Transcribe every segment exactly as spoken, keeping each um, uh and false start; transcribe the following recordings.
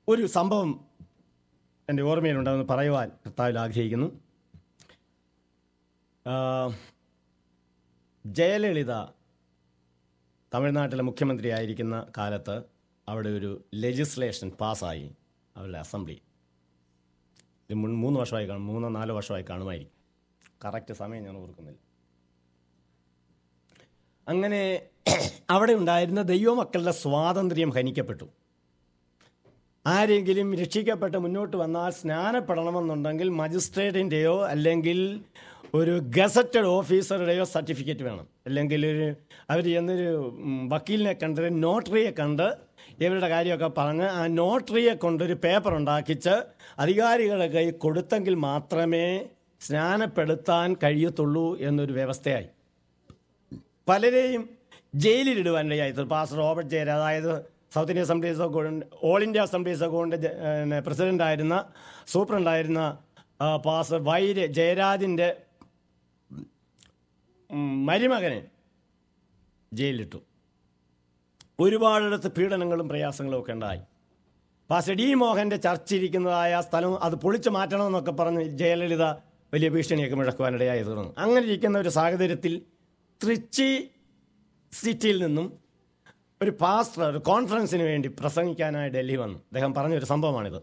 ഒരു സംഭവം എൻ്റെ ഓർമ്മയിലുണ്ടെന്ന് പറയുവാൻ കർത്താവിൽ ആഗ്രഹിക്കുന്നു. ജയലളിത തമിഴ്നാട്ടിലെ മുഖ്യമന്ത്രിയായിരിക്കുന്ന കാലത്ത് അവിടെ ഒരു ലെജിസ്ലേഷൻ പാസ്സായി അവരുടെ അസംബ്ലി. ഇത് മുൻ മൂന്ന് വർഷമായി കാണും, മൂന്നോ നാലോ വർഷമായി കാണുമായിരിക്കും, കറക്റ്റ് സമയം ഞാൻ ഓർക്കുന്നില്ല. അങ്ങനെ അവിടെ ഉണ്ടായിരുന്ന ദൈവമക്കളുടെ സ്വാതന്ത്ര്യം ഹനിക്കപ്പെട്ടു. ആരെങ്കിലും രക്ഷിക്കപ്പെട്ട് മുന്നോട്ട് വന്നാൽ സ്നാനപ്പെടണമെന്നുണ്ടെങ്കിൽ മജിസ്ട്രേറ്റിൻ്റെയോ അല്ലെങ്കിൽ ഒരു ഗസറ്റഡ് ഓഫീസറുടെയോ സർട്ടിഫിക്കറ്റ് വേണം. അല്ലെങ്കിൽ ഒരു അവർ ചെന്നൊരു വക്കീലിനെ കണ്ട് നോട്ടറിയെ കണ്ട് ഇവരുടെ കാര്യമൊക്കെ പറഞ്ഞ് ആ നോട്ടറിയെ കൊണ്ടൊരു പേപ്പർ ഉണ്ടാക്കിച്ച് അധികാരികളുടെ കൈ കൊടുത്തെങ്കിൽ മാത്രമേ സ്നാനപ്പെടുത്താൻ കഴിയത്തുള്ളൂ എന്നൊരു വ്യവസ്ഥയായി. പലരെയും ജയിലിലിടുവാനിടയായി. പാസ്റ്റർ റോബർട്ട് ജയരാജ്, അതായത് South Indian Assemblies of God, all India Assemblies of ഗോഡിൻ്റെ പ്രസിഡൻ്റായിരുന്ന സൂപ്രണ്ടായിരുന്ന പാസ്റ്റർ വൈര് ജയരാജിൻ്റെ മരുമകനെ ജയിലിലിട്ടു. ഒരുപാടിടത്ത് പീഡനങ്ങളും പ്രയാസങ്ങളും ഒക്കെ ഉണ്ടായി. പാസ്റ്റർ ഡി മോഹൻ്റെ ചർച്ച് ഇരിക്കുന്നതായ സ്ഥലം അത് പൊളിച്ചു മാറ്റണമെന്നൊക്കെ പറഞ്ഞ് ജയലളിത വലിയ ഭീഷണിയൊക്കെ മുഴക്കുവാനിടയായി തീർന്നു. അങ്ങനെ ഇരിക്കുന്ന ഒരു സാഹചര്യത്തിൽ ട്രിച്ചി സിറ്റിയിൽ നിന്നും ഒരു പാസ്റ്റർ ഒരു കോൺഫറൻസിന് വേണ്ടി പ്രസംഗിക്കാനായി ഡൽഹി വന്നു. അദ്ദേഹം പറഞ്ഞൊരു സംഭവമാണിത്.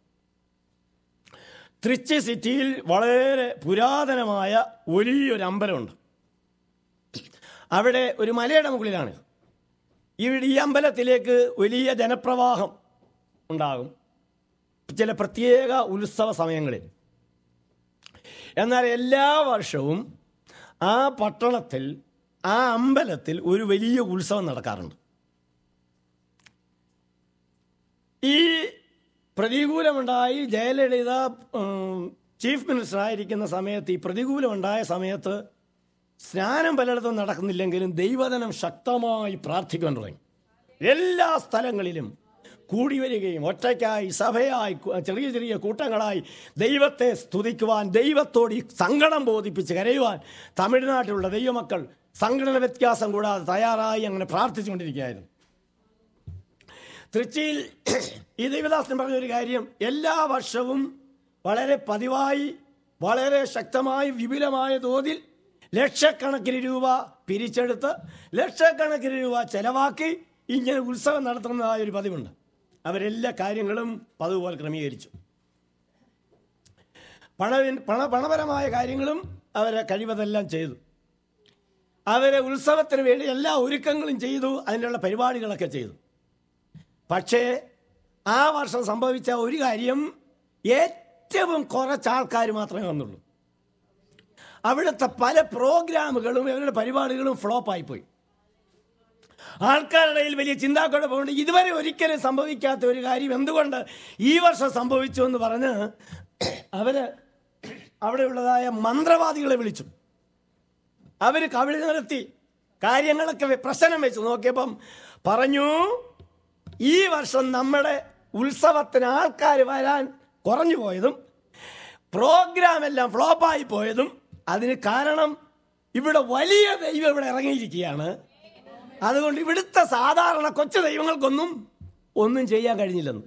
ട്രിച്ചി സിറ്റിയിൽ വളരെ പുരാതനമായ വലിയൊരു അമ്പലമുണ്ട്. അവിടെ ഒരു മലയുടെ മുകളിലാണ്. ഇവിടെ ഈ അമ്പലത്തിലേക്ക് വലിയ ജനപ്രവാഹം ഉണ്ടാകും ചില പ്രത്യേക ഉത്സവ സമയങ്ങളിൽ. എന്നാൽ എല്ലാ വർഷവും ആ പട്ടണത്തിൽ ആ അമ്പലത്തിൽ ഒരു വലിയ ഉത്സവം നടക്കാറുണ്ട്. ഈ പ്രതികൂലമുണ്ടായി ജയലളിത ചീഫ് മിനിസ്റ്റർ ആയിരിക്കുന്ന സമയത്ത്, ഈ പ്രതികൂലമുണ്ടായ സമയത്ത് സ്നാനം പലയിടത്തും നടക്കുന്നില്ലെങ്കിലും ദൈവജനം ശക്തമായി പ്രാർത്ഥിക്കാൻ തുടങ്ങി. എല്ലാ സ്ഥലങ്ങളിലും കൂടി വരികയും ഒറ്റയ്ക്കായി സഭയായി ചെറിയ ചെറിയ കൂട്ടങ്ങളായി ദൈവത്തെ സ്തുതിക്കുവാൻ, ദൈവത്തോട് ഈ സങ്കടം ബോധിപ്പിച്ച് കരയുവാൻ തമിഴ്നാട്ടിലുള്ള ദൈവമക്കൾ സംഘടന വ്യത്യാസം കൂടാതെ തയ്യാറായി അങ്ങനെ പ്രാർത്ഥിച്ചുകൊണ്ടിരിക്കുകയായിരുന്നു. തൃച്ചിയിൽ ഈ ദൈവദാസൻ പറഞ്ഞൊരു കാര്യം, എല്ലാ വർഷവും വളരെ പതിവായി വളരെ ശക്തമായി വിപുലമായ തോതിൽ ലക്ഷക്കണക്കിന് രൂപ പിരിച്ചെടുത്ത് ലക്ഷക്കണക്കിന് രൂപ ചെലവാക്കി ഇങ്ങനെ ഉത്സവം നടത്തുന്നതായ ഒരു പതിവുണ്ട്. അവരെല്ലാ കാര്യങ്ങളും പതിവുപോലെ ക്രമീകരിച്ചു. പണ പണ പണപരമായ കാര്യങ്ങളും അവരെ കഴിവതെല്ലാം ചെയ്തു. അവരെ ഉത്സവത്തിന് വേണ്ടി എല്ലാ ഒരുക്കങ്ങളും ചെയ്തു, അതിനുള്ള പരിപാടികളൊക്കെ ചെയ്തു. പക്ഷേ ആ വർഷം സംഭവിച്ച ഒരു കാര്യം, ഏറ്റവും കുറച്ച് ആൾക്കാർ മാത്രമേ വന്നുള്ളൂ. അവിടുത്തെ പല പ്രോഗ്രാമുകളും ഇവരുടെ പരിപാടികളും ഫ്ലോപ്പായിപ്പോയി. ആൾക്കാരുടെ ഇടയിൽ വലിയ ചിന്താക്കുഴപ്പമുണ്ട്. ഇതുവരെ ഒരിക്കലും സംഭവിക്കാത്ത ഒരു കാര്യം എന്തുകൊണ്ട് ഈ വർഷം സംഭവിച്ചു എന്ന് പറഞ്ഞ് അവർ അവിടെയുള്ളതായ മന്ത്രവാദികളെ വിളിച്ചു. അവർ കവിളി നടത്തി കാര്യങ്ങളൊക്കെ പ്രശ്നം വെച്ച് നോക്കിയപ്പം പറഞ്ഞു, ഈ വർഷം നമ്മുടെ ഉത്സവത്തിന് ആൾക്കാർ വരാൻ കുറഞ്ഞു പോയതും പ്രോഗ്രാം എല്ലാം ഫ്ലോപ്പായി പോയതും അതിന് കാരണം ഇവിടെ വലിയ ദൈവം ഇവിടെ ഇറങ്ങിയിരിക്കുകയാണ്. അതുകൊണ്ട് ഇവിടുത്തെ സാധാരണ കൊച്ചു ദൈവങ്ങൾക്കൊന്നും ഒന്നും ചെയ്യാൻ കഴിഞ്ഞില്ലെന്ന്.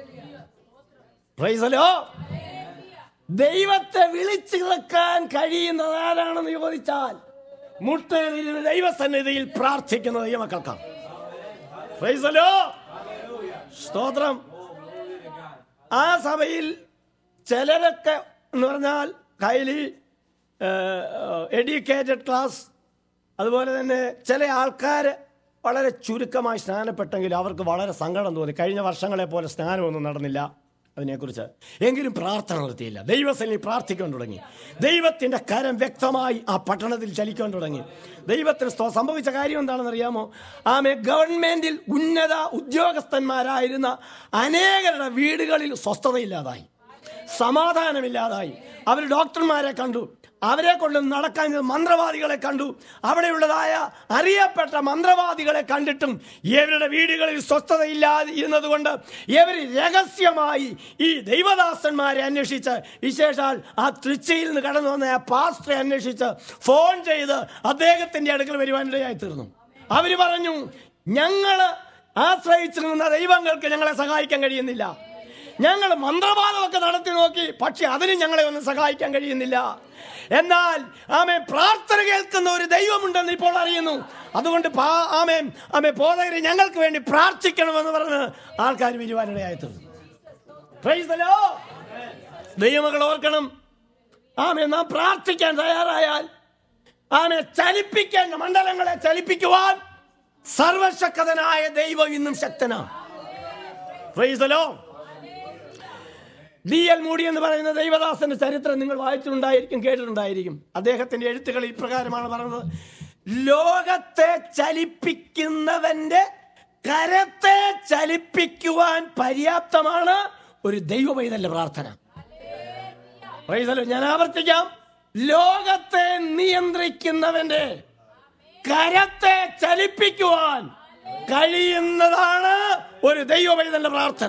Price the Lord. ദൈവത്തെ വിളിച്ചു കേൾക്കാൻ കഴിയുന്നത് ആരാണെന്ന് ചോദിച്ചാൽ മുട്ടയിലിരുന്ന് ദൈവസന്നിധിയിൽ പ്രാർത്ഥിക്കുന്ന ദൈവമക്കൾക്കാണ്. Price the Lord. സ്തോത്രം. ആ സഭയിൽ ചിലരൊക്കെ എന്ന് പറഞ്ഞാൽ ഹൈലി എഡ്യൂക്കേറ്റഡ് ക്ലാസ്, അതുപോലെ തന്നെ ചില ആൾക്കാർ വളരെ ചുരുക്കമായി സ്നാനപ്പെട്ടെങ്കിൽ അവർക്ക് വളരെ സങ്കടം തോന്നി. കഴിഞ്ഞ വർഷങ്ങളെ പോലെ സ്നാനമൊന്നും നടന്നില്ല അതിനെക്കുറിച്ച്. എങ്കിലും പ്രാർത്ഥന നിർത്തിയില്ല. ദൈവസന്നിധി പ്രാർത്ഥിക്കാൻ തുടങ്ങി. ദൈവത്തിൻ്റെ കരം വ്യക്തമായി ആ പട്ടണത്തിൽ ചലിക്കാൻ തുടങ്ങി. ദൈവത്തിന് സംഭവിച്ച കാര്യം എന്താണെന്ന് അറിയാമോ? ആമേ ഗവൺമെൻറ്റിൽ ഉന്നത ഉദ്യോഗസ്ഥന്മാരായിരുന്ന അനേകരുടെ വീടുകളിൽ സ്വസ്ഥതയില്ലാതായി, സമാധാനമില്ലാതായി. അവർ ഡോക്ടർമാരെ കണ്ടു, അവരെ കൊണ്ട് നടക്കാൻ മന്ത്രവാദികളെ കണ്ടു. അവിടെയുള്ളതായ അറിയപ്പെട്ട മന്ത്രവാദികളെ കണ്ടിട്ടും ഇവരുടെ വീടുകളിൽ സ്വസ്ഥതയില്ലാതെ ഇരുന്നത് കൊണ്ട് ഇവർ രഹസ്യമായി ഈ ദൈവദാസന്മാരെ അന്വേഷിച്ച്, വിശേഷാൽ ആ തൃച്ചിയിൽ നിന്ന് കടന്നു വന്ന ആ പാസ്റ്ററെ അന്വേഷിച്ച് ഫോൺ ചെയ്ത് അദ്ദേഹത്തിൻ്റെ അടുക്കൽ വരുവാനിടയായി തീർന്നു. അവർ പറഞ്ഞു, ഞങ്ങൾ ആശ്രയിച്ചു നിന്ന ദൈവങ്ങൾക്ക് ഞങ്ങളെ സഹായിക്കാൻ കഴിയുന്നില്ല. ഞങ്ങൾ മന്ത്രവാദമൊക്കെ നടത്തി നോക്കി, പക്ഷെ അതിനും ഞങ്ങളെ ഒന്നും സഹായിക്കാൻ കഴിയുന്നില്ല. എന്നാൽ ആമേൻ പ്രാർത്ഥന കേൾക്കുന്ന ഒരു ദൈവമുണ്ടെന്ന് ഇപ്പോൾ അറിയുന്നു. അതുകൊണ്ട് ആമേൻ ആമേൻ ബോധകരെ ഞങ്ങൾക്ക് വേണ്ടി പ്രാർത്ഥിക്കണമെന്ന് പറഞ്ഞ് ആൾക്കാർ വരുവാനിടയായി തീർന്നു. Praise the Lord. ദൈവമക്കൾ ഓർക്കണം, ആമേൻ നാം പ്രാർത്ഥിക്കാൻ തയ്യാറായാൽ ആമേൻ ചലിപ്പിക്കേണ്ട മണ്ഡലങ്ങളെ ചലിപ്പിക്കുവാൻ സർവശക്തനായ ദൈവം ഇന്നും ശക്തനാണ്. Praise the Lord. D L Moody എന്ന് പറയുന്ന ദൈവദാസന്റെ ചരിത്രം നിങ്ങൾ വായിച്ചിട്ടുണ്ടായിരിക്കും, കേട്ടിട്ടുണ്ടായിരിക്കും. അദ്ദേഹത്തിന്റെ എഴുത്തുകൾ ഇപ്രകാരമാണ് പറയുന്നത്: ലോകത്തെ ചലിപ്പിക്കുന്നവന്റെ കരത്തെ ചലിപ്പിക്കുവാൻ പര്യാപ്തമാണ് ഒരു ദൈവപൈതലിന്റെ പ്രാർത്ഥന. ഞാൻ ആവർത്തിക്കാം, ലോകത്തെ നിയന്ത്രിക്കുന്നവന്റെ കരത്തെ ചലിപ്പിക്കുവാൻ കഴിയുന്നതാണ് ഒരു ദൈവപൈതലിന്റെ പ്രാർത്ഥന.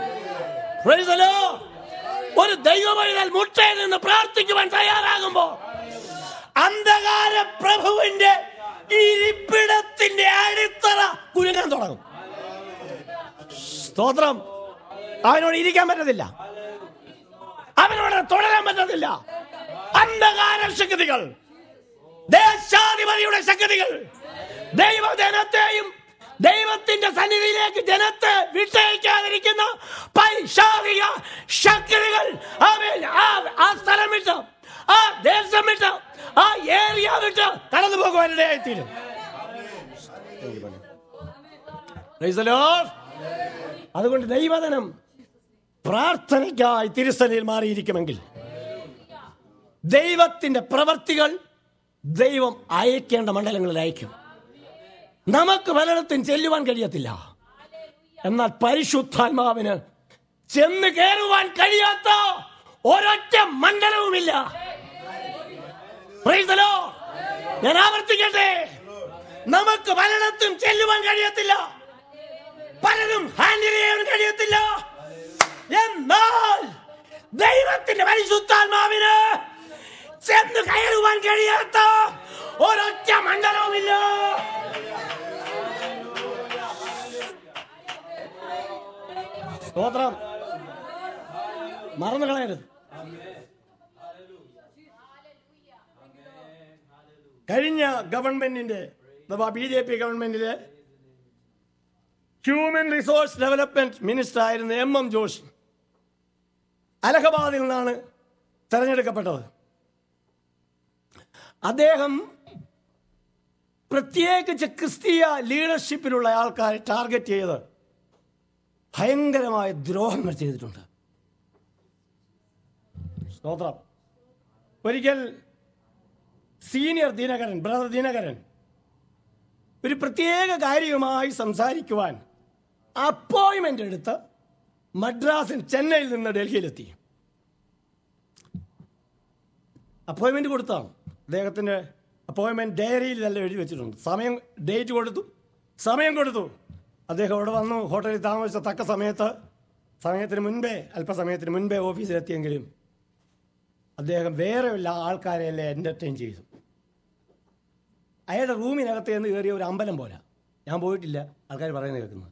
ഒരു ദൈവപൈതൽ മുട്ടയിൽ നിന്ന് പ്രാർത്ഥിക്കുവാൻ തയ്യാറാകുമ്പോ അന്ധകാര പ്രഭുവിന്റെ ഇരിപ്പിടത്തിന്റെ അടിത്തറ കുലുങ്ങാൻ തുടങ്ങും. സ്തോത്രം. അവനോട് ഇരിക്കാൻ പറ്റത്തില്ല, അവനോട് തുടരാൻ പറ്റത്തില്ല. അന്ധകാര ശക്തികൾ, ദേശാധിപതിയുടെ ശക്തികൾ ദൈവജനത്തെയും ദൈവത്തിന്റെ സന്നിധിയിലേക്ക് ജനത്തെ വിട്ടയക്കാതിരിക്കുന്ന പൈശാചിക ശക്തികൾ ആ സ്ഥലം വിട്ട്, ആ ദേശം വിട്ട്, ആ ഏരിയ വിട്ട് കടന്നു പോകുവാനിടയായിത്തീരും. അതുകൊണ്ട് ദൈവജനം പ്രാർത്ഥനയ്ക്കായി തിരുസന്നിധിയിൽ മാറിയിരിക്കുമെങ്കിൽ ദൈവത്തിന്റെ പ്രവർത്തികൾ ദൈവം അയക്കേണ്ട മണ്ഡലങ്ങളിൽ അയക്കും. നമുക്ക് പലയിടത്തും ചെല്ലുവാൻ കഴിയത്തില്ല, എന്നാൽ പരിശുദ്ധാത്മാവിന് ചെന്ന് കയറുവാൻ കഴിയാത്ത ഒരൊറ്റ മണ്ഡലവുമില്ല. Price the Lord. ഞാൻ ആവർത്തിക്കട്ടെ, നമുക്ക് പലയിടത്തും ചെല്ലുവാൻ കഴിയത്തില്ല, പലരും ഹാൻഡിൽ ചെയ്യാൻ കഴിയത്തില്ല, എന്നാൽ ദൈവത്തിന്റെ പരിശുദ്ധാത്മാവിന് ചെന്ന് കയറുവാൻ കഴിയാത്ത ഒരൊറ്റ മണ്ഡലവുമില്ല. സ്തോത്രം. മറന്നു കളയരുത്. കഴിഞ്ഞ ഗവൺമെന്റിന്റെ അഥവാ ബി ജെ പി ഗവൺമെന്റിലെ ഹ്യൂമൻ റിസോഴ്സ് ഡെവലപ്മെന്റ് മിനിസ്റ്റർ ആയിരുന്ന എം എം ജോഷി അലഹബാദിൽ നിന്നാണ് തെരഞ്ഞെടുക്കപ്പെട്ടത്. അദ്ദേഹം പ്രത്യേകിച്ച് ക്രിസ്തീയ ലീഡർഷിപ്പിലുള്ള ആൾക്കാരെ ടാർഗറ്റ് ചെയ്ത് ഭയങ്കരമായ ദ്രോഹങ്ങൾ ചെയ്തിട്ടുണ്ട്. സ്തോത്രം. ഒരിക്കൽ സീനിയർ ദിനകരൻ, ബ്രദർ ദിനകരൻ ഒരു പ്രത്യേക കാര്യവുമായി സംസാരിക്കുവാൻ അപ്പോയിൻമെൻ്റ് എടുത്ത് മദ്രാസിൽ ചെന്നൈയിൽ നിന്ന് ഡൽഹിയിലെത്തി. അപ്പോയിൻമെൻ്റ് കൊടുത്താണ്. അദ്ദേഹത്തിൻ്റെ അപ്പോയിൻമെൻറ്റ് ഡയറിയിൽ ഇതെല്ലാം എഴുതി വെച്ചിട്ടുണ്ട്. സമയം, ഡേറ്റ് കൊടുത്തു, സമയം കൊടുത്തു. അദ്ദേഹം അവിടെ വന്നു. ഹോട്ടലിൽ താമസിച്ച തക്ക സമയത്ത്, സമയത്തിന് മുൻപേ, അല്പസമയത്തിന് മുൻപേ ഓഫീസിലെത്തിയെങ്കിലും അദ്ദേഹം വേറെ ഉള്ള ആൾക്കാരെയെല്ലാം എൻ്റർടൈൻ ചെയ്തു. അയാളുടെ റൂമിനകത്ത് നിന്ന് കയറിയ ഒരു അമ്പലം പോലെ. ഞാൻ പോയിട്ടില്ല, ആൾക്കാർ പറയുന്നത് കേൾക്കുന്നത്.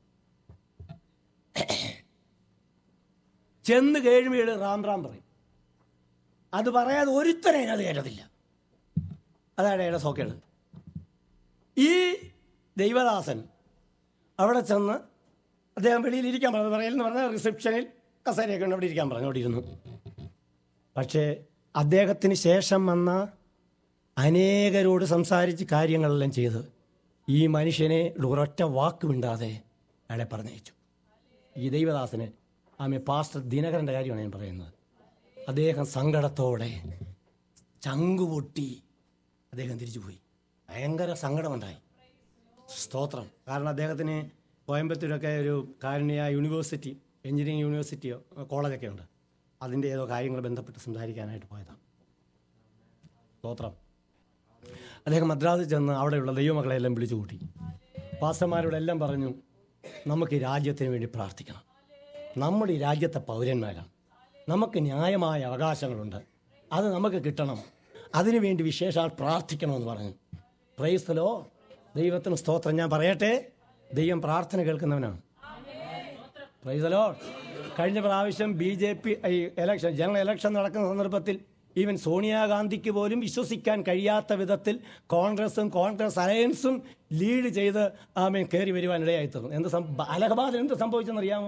ചെന്ന് കേഴുമീട് റാം റാം പറയും. അത് പറയാതെ ഒരുത്തനെ അത് കേട്ടതില്ല. അതാണ് അയാളുടെ സോക്കേട്. ഈ ദൈവദാസൻ അവിടെ ചെന്ന് അദ്ദേഹം വെളിയിൽ ഇരിക്കാൻ പറഞ്ഞു. പറയലെന്ന് പറഞ്ഞാൽ റിസപ്ഷനിൽ കസേരയൊക്കെ ഉണ്ട്, അവിടെ ഇരിക്കാൻ പറഞ്ഞു. അവിടെ ഇരുന്നു. പക്ഷേ അദ്ദേഹത്തിന് ശേഷം വന്ന അനേകരോട് സംസാരിച്ച് കാര്യങ്ങളെല്ലാം ചെയ്ത് ഈ മനുഷ്യനെ ഒരൊറ്റ വാക്ക് മിണ്ടാതെ അയാളെ പറഞ്ഞയച്ചു. ഈ ദൈവദാസന് ആമേ പാസ്റ്റർ ദിനകരൻ്റെ കാര്യമാണ് ഞാൻ പറയുന്നത്. അദ്ദേഹം സങ്കടത്തോടെ ചങ്കുപൊട്ടി അദ്ദേഹം തിരിച്ചു പോയി. ഭയങ്കര സങ്കടമുണ്ടായി. സ്തോത്രം. കാരണം അദ്ദേഹത്തിന് കോയമ്പത്തൂരൊക്കെ ഒരു കാരുണ്യ യൂണിവേഴ്സിറ്റി, എഞ്ചിനീയറിംഗ് യൂണിവേഴ്സിറ്റിയോ കോളേജൊക്കെ ഉണ്ട്. അതിൻ്റെ ഏതോ കാര്യങ്ങൾ ബന്ധപ്പെട്ട് സംസാരിക്കാനായിട്ട് പോയതാണ്. സ്തോത്രം. അദ്ദേഹം മദ്രാസിൽ ചെന്ന് അവിടെയുള്ള ദൈവമക്കളെല്ലാം വിളിച്ചു കൂട്ടി. പാസ്റ്റർമാരോടെല്ലാം പറഞ്ഞു, നമുക്ക് ഈ രാജ്യത്തിന് വേണ്ടി പ്രാർത്ഥിക്കണം. നമ്മൾ ഈ രാജ്യത്തെ പൗരന്മാരാണ്, നമുക്ക് ന്യായമായ അവകാശങ്ങളുണ്ട്, അത് നമുക്ക് കിട്ടണം, അതിനുവേണ്ടി വിശേഷാൽ പ്രാർത്ഥിക്കണമെന്ന് പറഞ്ഞു. Praise the Lord. ദൈവത്തിന് സ്തോത്രം. ഞാൻ പറയട്ടെ, ദൈവം പ്രാർത്ഥന കേൾക്കുന്നവനാണ്. Price the Lord. കഴിഞ്ഞ പ്രാവശ്യം ബി ജെ പി ഈ ഇലക്ഷൻ ജനറൽ ഇലക്ഷൻ നടക്കുന്ന സന്ദർഭത്തിൽ ഈവൻ സോണിയാഗാന്ധിക്ക് പോലും വിശ്വസിക്കാൻ കഴിയാത്ത വിധത്തിൽ കോൺഗ്രസും കോൺഗ്രസ് അലയൻസും ലീഡ് ചെയ്ത് ആമേൻ കയറി വരുവാനിടയായി തീർന്നു. എന്ത് അലഹബാദിൽ എന്ത് സംഭവിച്ചെന്നറിയാമോ?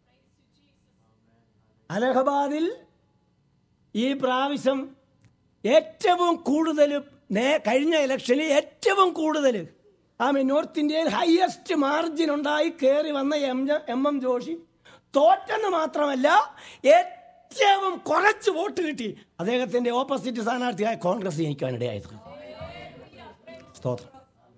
അലഹബാദിൽ ഈ പ്രാവശ്യം ഏറ്റവും കൂടുതൽ കഴിഞ്ഞ ഇലക്ഷനിൽ ഏറ്റവും കൂടുതൽ ആമേൻ നോർത്ത് ഇന്ത്യയിൽ ഹയസ്റ്റ് മാർജിൻ ഉണ്ടായി കയറി വന്ന എം എം എം ജോഷി തോറ്റെന്ന് മാത്രമല്ല ഏറ്റവും കുറച്ച് വോട്ട് കിട്ടി അദ്ദേഹത്തിന്റെ ഓപ്പോസിറ്റ് സ്ഥാനാർത്ഥിയായ കോൺഗ്രസ് ജയിക്കാനിടയായത്. സ്തോത്രം.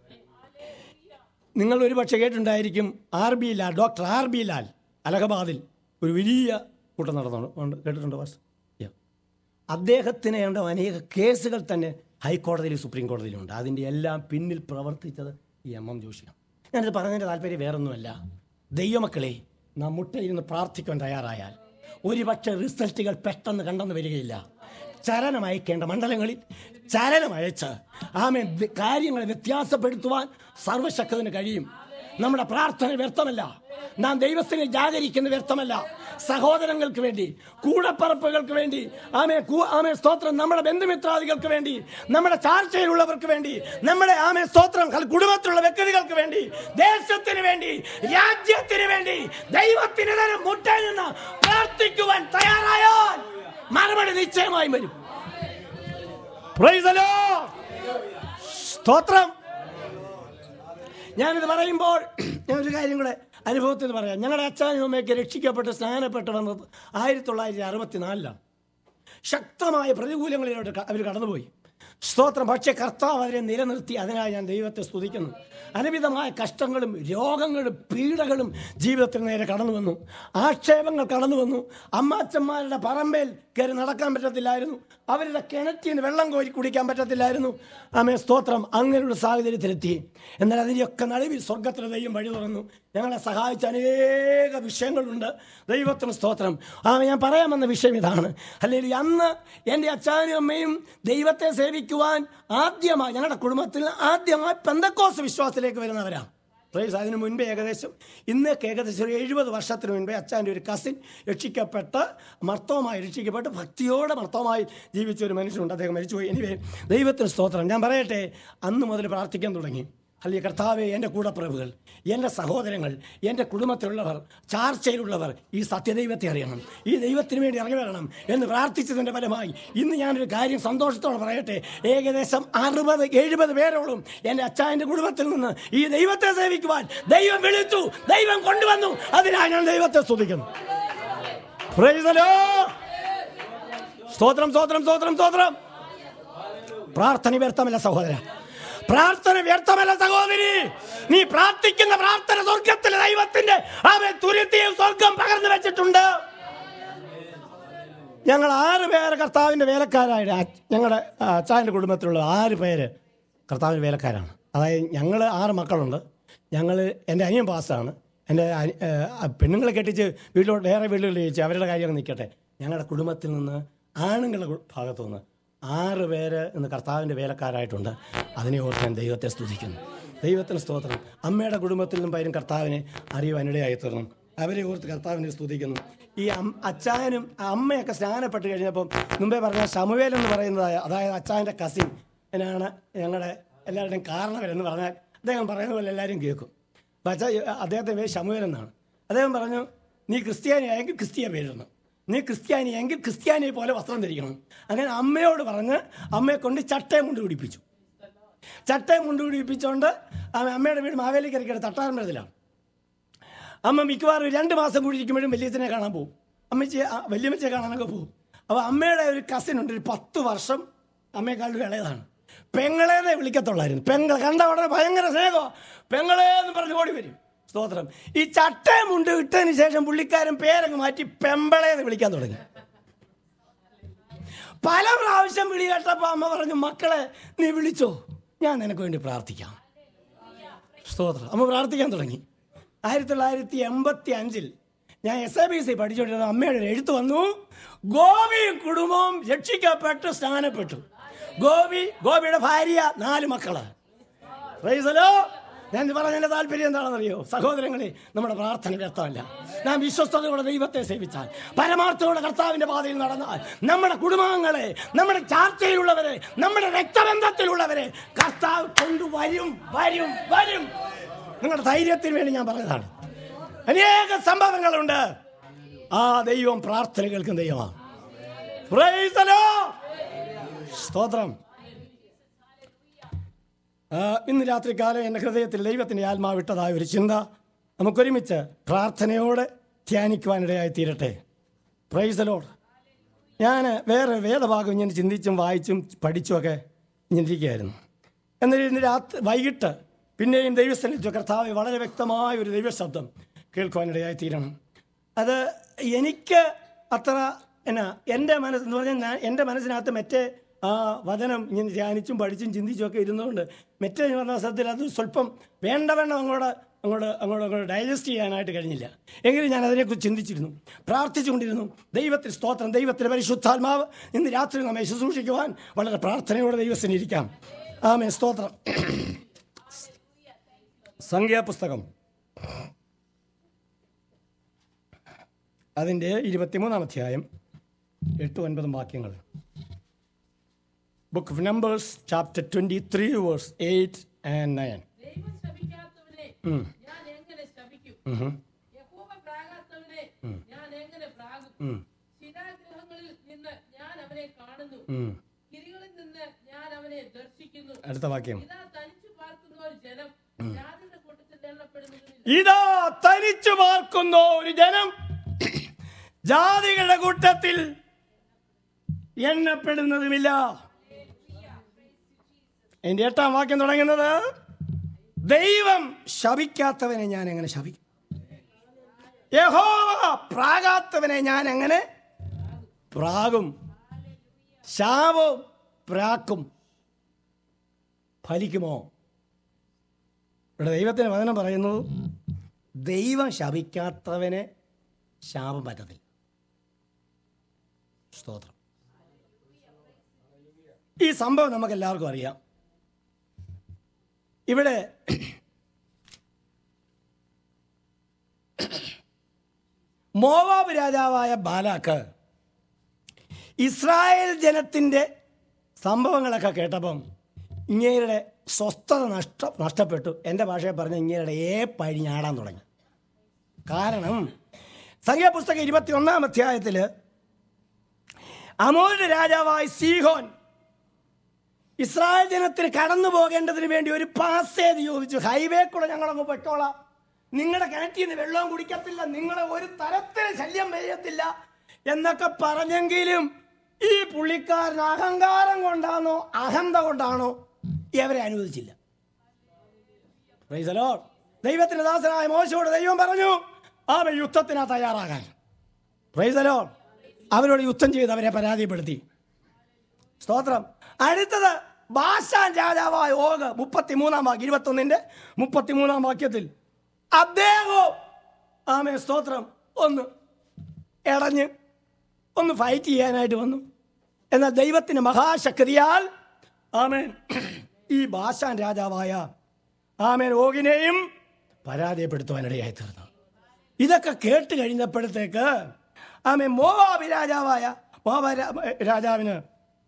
നിങ്ങൾ ഒരുപക്ഷെ കേട്ടിട്ടുണ്ടായിരിക്കും R B Lal, doctor R B Lal അലഹബാദിൽ ഒരു വലിയ കൂട്ടം നടന്നു കേട്ടിട്ടുണ്ട്. വാസ് അദ്ദേഹത്തിന് വേണ്ട അനേക കേസുകൾ തന്നെ ഹൈക്കോടതിയിലും സുപ്രീം കോടതിയിലുണ്ട്. അതിൻ്റെ എല്ലാം പിന്നിൽ പ്രവർത്തിച്ചത് ഈ എം എം ജോഷിയാണ്. ഞാനിത് പറഞ്ഞതിൻ്റെ താല്പര്യം വേറൊന്നുമല്ല. ദൈവമക്കളെ, നാം മുട്ടയിരുന്ന് പ്രാർത്ഥിക്കാൻ തയ്യാറായാൽ ഒരുപക്ഷെ റിസൾട്ടുകൾ പെട്ടെന്ന് കണ്ടെന്ന് വരികയില്ല. ചലനം അയക്കേണ്ട മണ്ഡലങ്ങളിൽ ചലനം അയച്ച് ആമേൻ കാര്യങ്ങളെ വ്യത്യാസപ്പെടുത്തുവാൻ സർവശക്തന് കഴിയും. നമ്മുടെ പ്രാർത്ഥന വ്യർത്ഥമല്ല. നാം ദൈവത്തിനെ ജാഗരിക്കുന്ന വ്യർത്ഥമല്ല. സഹോദരങ്ങൾക്ക് വേണ്ടി, കൂടപ്പറപ്പുകൾക്ക് വേണ്ടി, ആമേ ആമേ സ്തോത്രം, നമ്മുടെ ബന്ധുമിത്രാദികൾക്ക് വേണ്ടി, നമ്മുടെ ചാർച്ചയിലുള്ളവർക്ക് വേണ്ടി, നമ്മുടെ ആമേ സ്തോത്രം കുടുംബത്തിലുള്ള വ്യക്തികൾക്ക് വേണ്ടി, ദേശത്തിന് വേണ്ടി, രാജ്യത്തിന് വേണ്ടി ദൈവത്തിന് തന്നെ മുട്ടയിൽ നിന്ന് പ്രാർത്ഥിക്കുവാൻ തയ്യാറായാൽ മറുപടി നിശ്ചയമായും വരും. Praise the Lord. സ്തോത്രം. ഞാനിത് പറയുമ്പോൾ ഞാൻ ഒരു കാര്യം കൂടെ അനുഭവത്തിൽ പറയാം. ഞങ്ങളുടെ അച്ഛനും അമ്മയൊക്കെ രക്ഷിക്കപ്പെട്ട് സ്നാനപ്പെട്ട് വന്നത് ആയിരത്തി തൊള്ളായിരത്തി അറുപത്തി നാലിലാണ്. ശക്തമായ പ്രതികൂലങ്ങളിലോട്ട് അവർ കടന്നുപോയി. സ്തോത്രം. പക്ഷേ കർത്താവ് അവരെ നിലനിർത്തി. അതിനായി ഞാൻ ദൈവത്തെ സ്തുതിക്കുന്നു. അനവിധമായ കഷ്ടങ്ങളും രോഗങ്ങളും പീഡകളും ജീവിതത്തിന് നേരെ കടന്നു വന്നു. ആക്ഷേപങ്ങൾ കടന്നു വന്നു. അമ്മാച്ചന്മാരുടെ പറമ്പേൽ കയറി നടക്കാൻ പറ്റത്തില്ലായിരുന്നു. അവരുടെ കിണറ്റിന് വെള്ളം കോരി കുടിക്കാൻ പറ്റത്തില്ലായിരുന്നു. ആമേ സ്തോത്രം. അങ്ങനെയുള്ള സാഹചര്യത്തിലെത്തി. എന്നാൽ അതിൻ്റെയൊക്കെ നടുവിൽ സ്വർഗത്തിലെ ദൈവം വഴി തുറന്നു. ഞങ്ങളെ സഹായിച്ച അനേക വിഷയങ്ങളുണ്ട്. ദൈവത്തിന് സ്തോത്രം. ആ ഞാൻ പറയാൻ വന്ന വിഷയം ഇതാണ്. അല്ലെങ്കിൽ അന്ന് എൻ്റെ അച്ഛനും അമ്മയും ദൈവത്തെ സേവിക്കുവാൻ ആദ്യമായി ഞങ്ങളുടെ കുടുംബത്തിൽ ആദ്യമായി പെന്തക്കോസ്ത് വിശ്വാസത്തിലേക്ക് വരുന്നവരാണ്. പ്രൈസ്. അതിന് മുൻപേ ഏകദേശം ഇന്നേക്ക് ഏകദേശം ഒരു എഴുപത് വർഷത്തിന് മുൻപേ അച്ഛൻ്റെ ഒരു കസിൻ രക്ഷിക്കപ്പെട്ട് മർത്തോമായി രക്ഷിക്കപ്പെട്ട് ഭക്തിയോടെ മർത്തോമായി ജീവിച്ച ഒരു മനുഷ്യനുണ്ട്. അദ്ദേഹം മരിച്ചുപോയി. എനിവേ ദൈവത്തിന് സ്തോത്രം. ഞാൻ പറയട്ടെ, അന്ന് മുതൽ പ്രാർത്ഥിക്കാൻ തുടങ്ങി. അല്ലെങ്കിൽ കർത്താവെ, എൻ്റെ കൂടപ്പിറവുകൾ, എൻ്റെ സഹോദരങ്ങൾ, എൻ്റെ കുടുംബത്തിലുള്ളവർ, ചാർച്ചയിലുള്ളവർ ഈ സത്യദൈവത്തെ അറിയണം, ഈ ദൈവത്തിന് വേണ്ടി ഇറങ്ങി വരണം എന്ന് പ്രാർത്ഥിച്ചതിൻ്റെ ഫലമായി ഇന്ന് ഞാനൊരു കാര്യം സന്തോഷത്തോടെ പറയട്ടെ, ഏകദേശം അറുപത് എഴുപത് പേരോളം എൻ്റെ അച്ഛൻ്റെ കുടുംബത്തിൽ നിന്ന് ഈ ദൈവത്തെ സേവിക്കുവാൻ ദൈവം വിളിച്ചു, ദൈവം കൊണ്ടുവന്നു. അതിനായി ഞാൻ ദൈവത്തെ സ്തുതിക്കുന്നു. Praise the Lord. സ്തോത്രം, സ്തോത്രം, സ്തോത്രം, സ്തോത്രം. പ്രാർത്ഥന വ്യർത്ഥമല്ല സഹോദര, പ്രാർത്ഥന വ്യർത്ഥമല്ല സഹോദരി. നീ പ്രാർത്ഥിക്കുന്ന പ്രാർത്ഥന സ്വർഗത്തിലെ ദൈവത്തിന്റെ അവൻ തുരുത്തിയും സ്വർഗം പകർന്നു വെച്ചിട്ടുണ്ട്. ഞങ്ങൾ ആറ് പേര് കർത്താവിൻ്റെ വേലക്കാരായിട്ട്, ഞങ്ങളുടെ അച്ഛൻ്റെ കുടുംബത്തിലുള്ള ആറ് പേര് കർത്താവിൻ്റെ വേലക്കാരാണ്. അതായത് ഞങ്ങൾ ആറ് മക്കളുണ്ട്. ഞങ്ങൾ എൻ്റെ അനിയൻ പാസ്സാണ്. എൻ്റെ പെണ്ണുങ്ങളെ കെട്ടിച്ച് വീട്ടിലോട്ട് വേറെ വീടുകളിൽ ചോദിച്ചു അവരുടെ കാര്യം നിൽക്കട്ടെ. ഞങ്ങളുടെ കുടുംബത്തിൽ നിന്ന് ആണുങ്ങളുടെ ഭാഗത്തു നിന്ന് ആറ് പേര് ഇന്ന് കർത്താവിൻ്റെ വേലക്കാരായിട്ടുണ്ട്. അതിനെ ഓർത്ത് ഞാൻ ദൈവത്തെ സ്തുതിക്കുന്നു. ദൈവത്തിന് സ്തോത്രം. അമ്മയുടെ കുടുംബത്തിൽ നിന്നും പലരും കർത്താവിനെ അറിയുവാനിടയായി തീർന്നു. അവരെ ഓർത്ത് കർത്താവിനെ സ്തുതിക്കുന്നു. ഈ അച്ചായനും അമ്മയൊക്കെ സ്നാനപ്പെട്ട് കഴിഞ്ഞപ്പം മുമ്പേ പറഞ്ഞ ശമുവേൽ എന്ന് പറയുന്നതായ, അതായത് അച്ചായൻ്റെ കസിൻ എന്നാണ് ഞങ്ങളുടെ എല്ലാവരുടെയും കാരണവരെന്ന് പറഞ്ഞാൽ അദ്ദേഹം പറയുന്ന പോലെ എല്ലാവരും കേൾക്കും. അപ്പം അച്ഛാ അദ്ദേഹത്തെ പേര് ശമുവേൽ എന്നാണ്. അദ്ദേഹം പറഞ്ഞു, നീ ക്രിസ്ത്യാനിയായെങ്കിൽ ക്രിസ്ത്യ പേരിടണം, നീ ക്രിസ്ത്യാനിയെങ്കിൽ ക്രിസ്ത്യാനിയെ പോലെ വസ്ത്രം ധരിക്കണം. അങ്ങനെ അമ്മയോട് പറഞ്ഞ് അമ്മയെ കൊണ്ട് ചട്ടയും കൊണ്ട് പിടിപ്പിച്ചു. ചട്ടയും കൊണ്ട് പിടിപ്പിച്ചുകൊണ്ട് അമ്മയുടെ വീട് മാവേലിക്കരയ്ക്കടുത്ത് തട്ടാരമ്പലത്തിലാണ്. അമ്മ മിക്കവാറും രണ്ട് മാസം കൂടി ഇരിക്കുമ്പോഴും വലിയച്ഛനെ കാണാൻ പോകും, അമ്മച്ചി വലിയമ്മച്ചയെ കാണാനൊക്കെ പോകും. അപ്പോൾ അമ്മയുടെ ഒരു കസിനുണ്ട്, ഒരു പത്ത് വർഷം അമ്മയെക്കാളും ഇളയതാണ്. പെങ്ങളേന്നേ വിളിക്കത്തുള്ളായിരുന്നു. പെങ്ങൾ കണ്ട ഉടനെ ഭയങ്കര സ്നേഹമാണ്. പെങ്ങളേന്ന് പറഞ്ഞ് ഓടി വരും. സ്തോത്രം. ഈ ചട്ടയും മുണ്ട് ഇട്ടതിന് ശേഷം പുള്ളിക്കാരൻ പേരങ്ങ് മാറ്റി പെമ്പളേന്ന് വിളിക്കാൻ തുടങ്ങി. പല പ്രാവശ്യം വിളി കേട്ടപ്പോൾ അമ്മ പറഞ്ഞു, മക്കളെ നീ വിളിച്ചോ, ഞാൻ നിനക്ക് വേണ്ടി പ്രാർത്ഥിക്കാം. സ്തോത്രം. അമ്മ പ്രാർത്ഥിക്കാൻ തുടങ്ങി. ആയിരത്തി തൊള്ളായിരത്തി എൺപത്തി അഞ്ചിൽ ഞാൻ എസ് എ ബി സി പഠിച്ചുകൊണ്ടിരുന്ന അമ്മയുടെ ഒരു എഴുത്ത് വന്നു, ഗോപിയും കുടുംബവും രക്ഷിക്കപ്പെട്ട് സ്നാനപ്പെട്ടു. ഗോപി, ഗോപിയുടെ ഭാര്യ, നാല് മക്കള്. Praise the Lord. ഞാൻ പറഞ്ഞതിൻ്റെ താല്പര്യം എന്താണെന്നറിയോ സഹോദരങ്ങളെ? നമ്മുടെ പ്രാർത്ഥന വ്യർത്ഥമല്ല. നാം വിശ്വസ്തയോടെ ദൈവത്തെ സേവിച്ചാൽ, പരമാർത്ഥത്തോടെ കർത്താവിൻ്റെ പാതയിൽ നടന്നാൽ, നമ്മുടെ കുടുംബാംഗങ്ങളെ, നമ്മുടെ ചാർച്ചയിലുള്ളവരെ, നമ്മുടെ രക്തബന്ധത്തിലുള്ളവരെ കർത്താവ് കൊണ്ടുവരും. വരും വരും നിങ്ങളുടെ ധൈര്യത്തിന് വേണ്ടി ഞാൻ പറഞ്ഞതാണ്. അനേക സംഭവങ്ങളുണ്ട്. ആ ദൈവം പ്രാർത്ഥന കേൾക്കുന്ന ദൈവമാണ്. Praise the Lord. സ്തോത്രം. ഇന്ന് രാത്രികാലം എൻ്റെ ഹൃദയത്തിൽ ദൈവത്തിൻ്റെ ആത്മാവിട്ടതായ ഒരു ചിന്ത നമുക്കൊരുമിച്ച് പ്രാർത്ഥനയോടെ ധ്യാനിക്കുവാനിടയായി തീരട്ടെ. Praise the Lord. ഞാൻ വേറെ വേദഭാഗം ഇങ്ങനെ ചിന്തിച്ചും വായിച്ചും പഠിച്ചുമൊക്കെ ഇങ്ങനെ ഇരിക്കുകയായിരുന്നു. എന്നാൽ ഇന്ന് രാത്രി വൈകിട്ട് പിന്നെയും ദൈവസ്ഥനിച്ചു കർത്താവ് വളരെ വ്യക്തമായ ഒരു ദൈവശബ്ദം കേൾക്കുവാനിടയായി തീരണം. അത് എനിക്ക് അത്ര എന്നാ എൻ്റെ മനസ്സെന്ന് പറഞ്ഞാൽ ഞാൻ എൻ്റെ മനസ്സിനകത്ത് മറ്റേ ആ വചനം ഇങ്ങനെ ധ്യാനിച്ചും പഠിച്ചും ചിന്തിച്ചും ഒക്കെ ഇരുന്നുകൊണ്ട് മറ്റേ പറഞ്ഞ സ്ഥലത്തിൽ അത് സ്വല്പം വേണ്ട വേണ്ട അങ്ങോട്ട് അങ്ങോട്ട് അങ്ങോട്ട് അങ്ങോട്ട് ഡൈജസ്റ്റ് ചെയ്യാനായിട്ട് കഴിഞ്ഞില്ല. എങ്കിലും ഞാൻ അതിനെക്കുറിച്ച് ചിന്തിച്ചിരുന്നു, പ്രാർത്ഥിച്ചുകൊണ്ടിരുന്നു. ദൈവത്തിന് സ്തോത്രം. ദൈവത്തിൻ്റെ പരിശുദ്ധാത്മാവ് ഇന്ന് രാത്രി നമ്മെ ശുശ്രൂഷിക്കുവാൻ വളരെ പ്രാർത്ഥനയോടെ ദൈവത്തിന് ഇരിക്കാം. ആമേൻ. സ്തോത്രം. സംഖ്യാപുസ്തകം അതിൻ്റെ ഇരുപത്തിമൂന്നാം അധ്യായം എട്ടും ഒൻപതും വാക്യങ്ങൾ. Book of Numbers, chapter twenty-three, verse eight and nine. Mm. Mm-hmm. Mm. Mm. അടുത്ത വാക്യം. ഇതാ തനിച്ചു പാർക്കുന്ന ഒരു ജനം ജാതികളുടെ കൂട്ടത്തിൽ എണ്ണപ്പെടുന്നതുമില്ല. എൻ്റെ എട്ടാം വാക്യം തുടങ്ങുന്നത്, ദൈവം ശപിക്കാത്തവനെ ഞാൻ എങ്ങനെ ശപിക്കും? യഹോവ പ്രാകാത്തവനെ ഞാൻ എങ്ങനെ പ്രാകും? ശാപവും പ്രാക്കും ഫലിക്കുമോ? ഇവിടെ ദൈവത്തിന് വചനം പറയുന്നു, ദൈവം ശപിക്കാത്തവനെ ശാപം പറ്റത്തില്ല. സ്തോത്രം. ഈ സംഭവം നമുക്ക് എല്ലാവർക്കും അറിയാം. ഇവിടെ മോവാബ് രാജാവായ ബാലാക്ക് ഇസ്രായേൽ ജനത്തിൻ്റെ സംഭവങ്ങളൊക്കെ കേട്ടപ്പം ഇങ്ങേരുടെ സ്വസ്ഥത നഷ്ട നഷ്ടപ്പെട്ടു എൻ്റെ ഭാഷയെ പറഞ്ഞ ഇങ്ങേരുടെ ഏ പഴിഞ്ഞാടാൻ തുടങ്ങി. കാരണം സംഖ്യാപുസ്തകം ഇരുപത്തി ഒന്നാം അധ്യായത്തിൽ അമോരുടെ രാജാവായ സീഹോൻ ഇസ്രായേൽ ജനത്തിന് കടന്നു പോകേണ്ടതിന് വേണ്ടി ഒരു പാസേജ് ചോദിച്ചു. ഹൈവേ കൂടെ ഞങ്ങളങ്ങ് പൊയ്ക്കോളാം, നിങ്ങളുടെ കിണറ്റിൽ നിന്ന് വെള്ളവും കുടിക്കത്തില്ല, നിങ്ങളെ ഒരു തരത്തിൽ ശല്യം ചെയ്യത്തില്ല എന്നൊക്കെ പറഞ്ഞെങ്കിലും ഈ പുള്ളിക്കാരൻ അഹങ്കാരം കൊണ്ടാണോ അഹന്ത കൊണ്ടാണോ ഇവരെ അനുവദിച്ചില്ല. Praise the Lord. ദൈവത്തിന്റെ ദാസനായ മോശയോട് ദൈവം പറഞ്ഞു അവൻ യുദ്ധത്തിനാ തയ്യാറാകാൻ. Praise the Lord. അവരോട് യുദ്ധം ചെയ്ത് അവരെ പരാജയപ്പെടുത്തി. സ്തോത്രം. അടുത്തത് ബാശാൻ രാജാവായ ഓഗ് മുപ്പത്തി മൂന്നാം വാക്യം ഇരുപത്തി ഒന്നിന്റെ മുപ്പത്തി മൂന്നാം വാക്യത്തിൽ അദ്ദേഹവും ആമേ സ്തോത്രം ഒന്ന് ഇടഞ്ഞ് ഒന്ന് ഫൈറ്റ് ചെയ്യാനായിട്ട് വന്നു. എന്നാൽ ദൈവത്തിന്റെ മഹാശക്തിയാൽ ആമേൻ ഈ ബാശാൻ രാജാവായ ആമേൻ ഓഗിനെയും പരാജയപ്പെടുത്തുവാനിടയായി തീർന്നു. ഇതൊക്കെ കേട്ട് കഴിഞ്ഞപ്പോഴത്തേക്ക് ആമേൻ മോവാബ് രാജാവായ മോവാബ് രാജാവിന്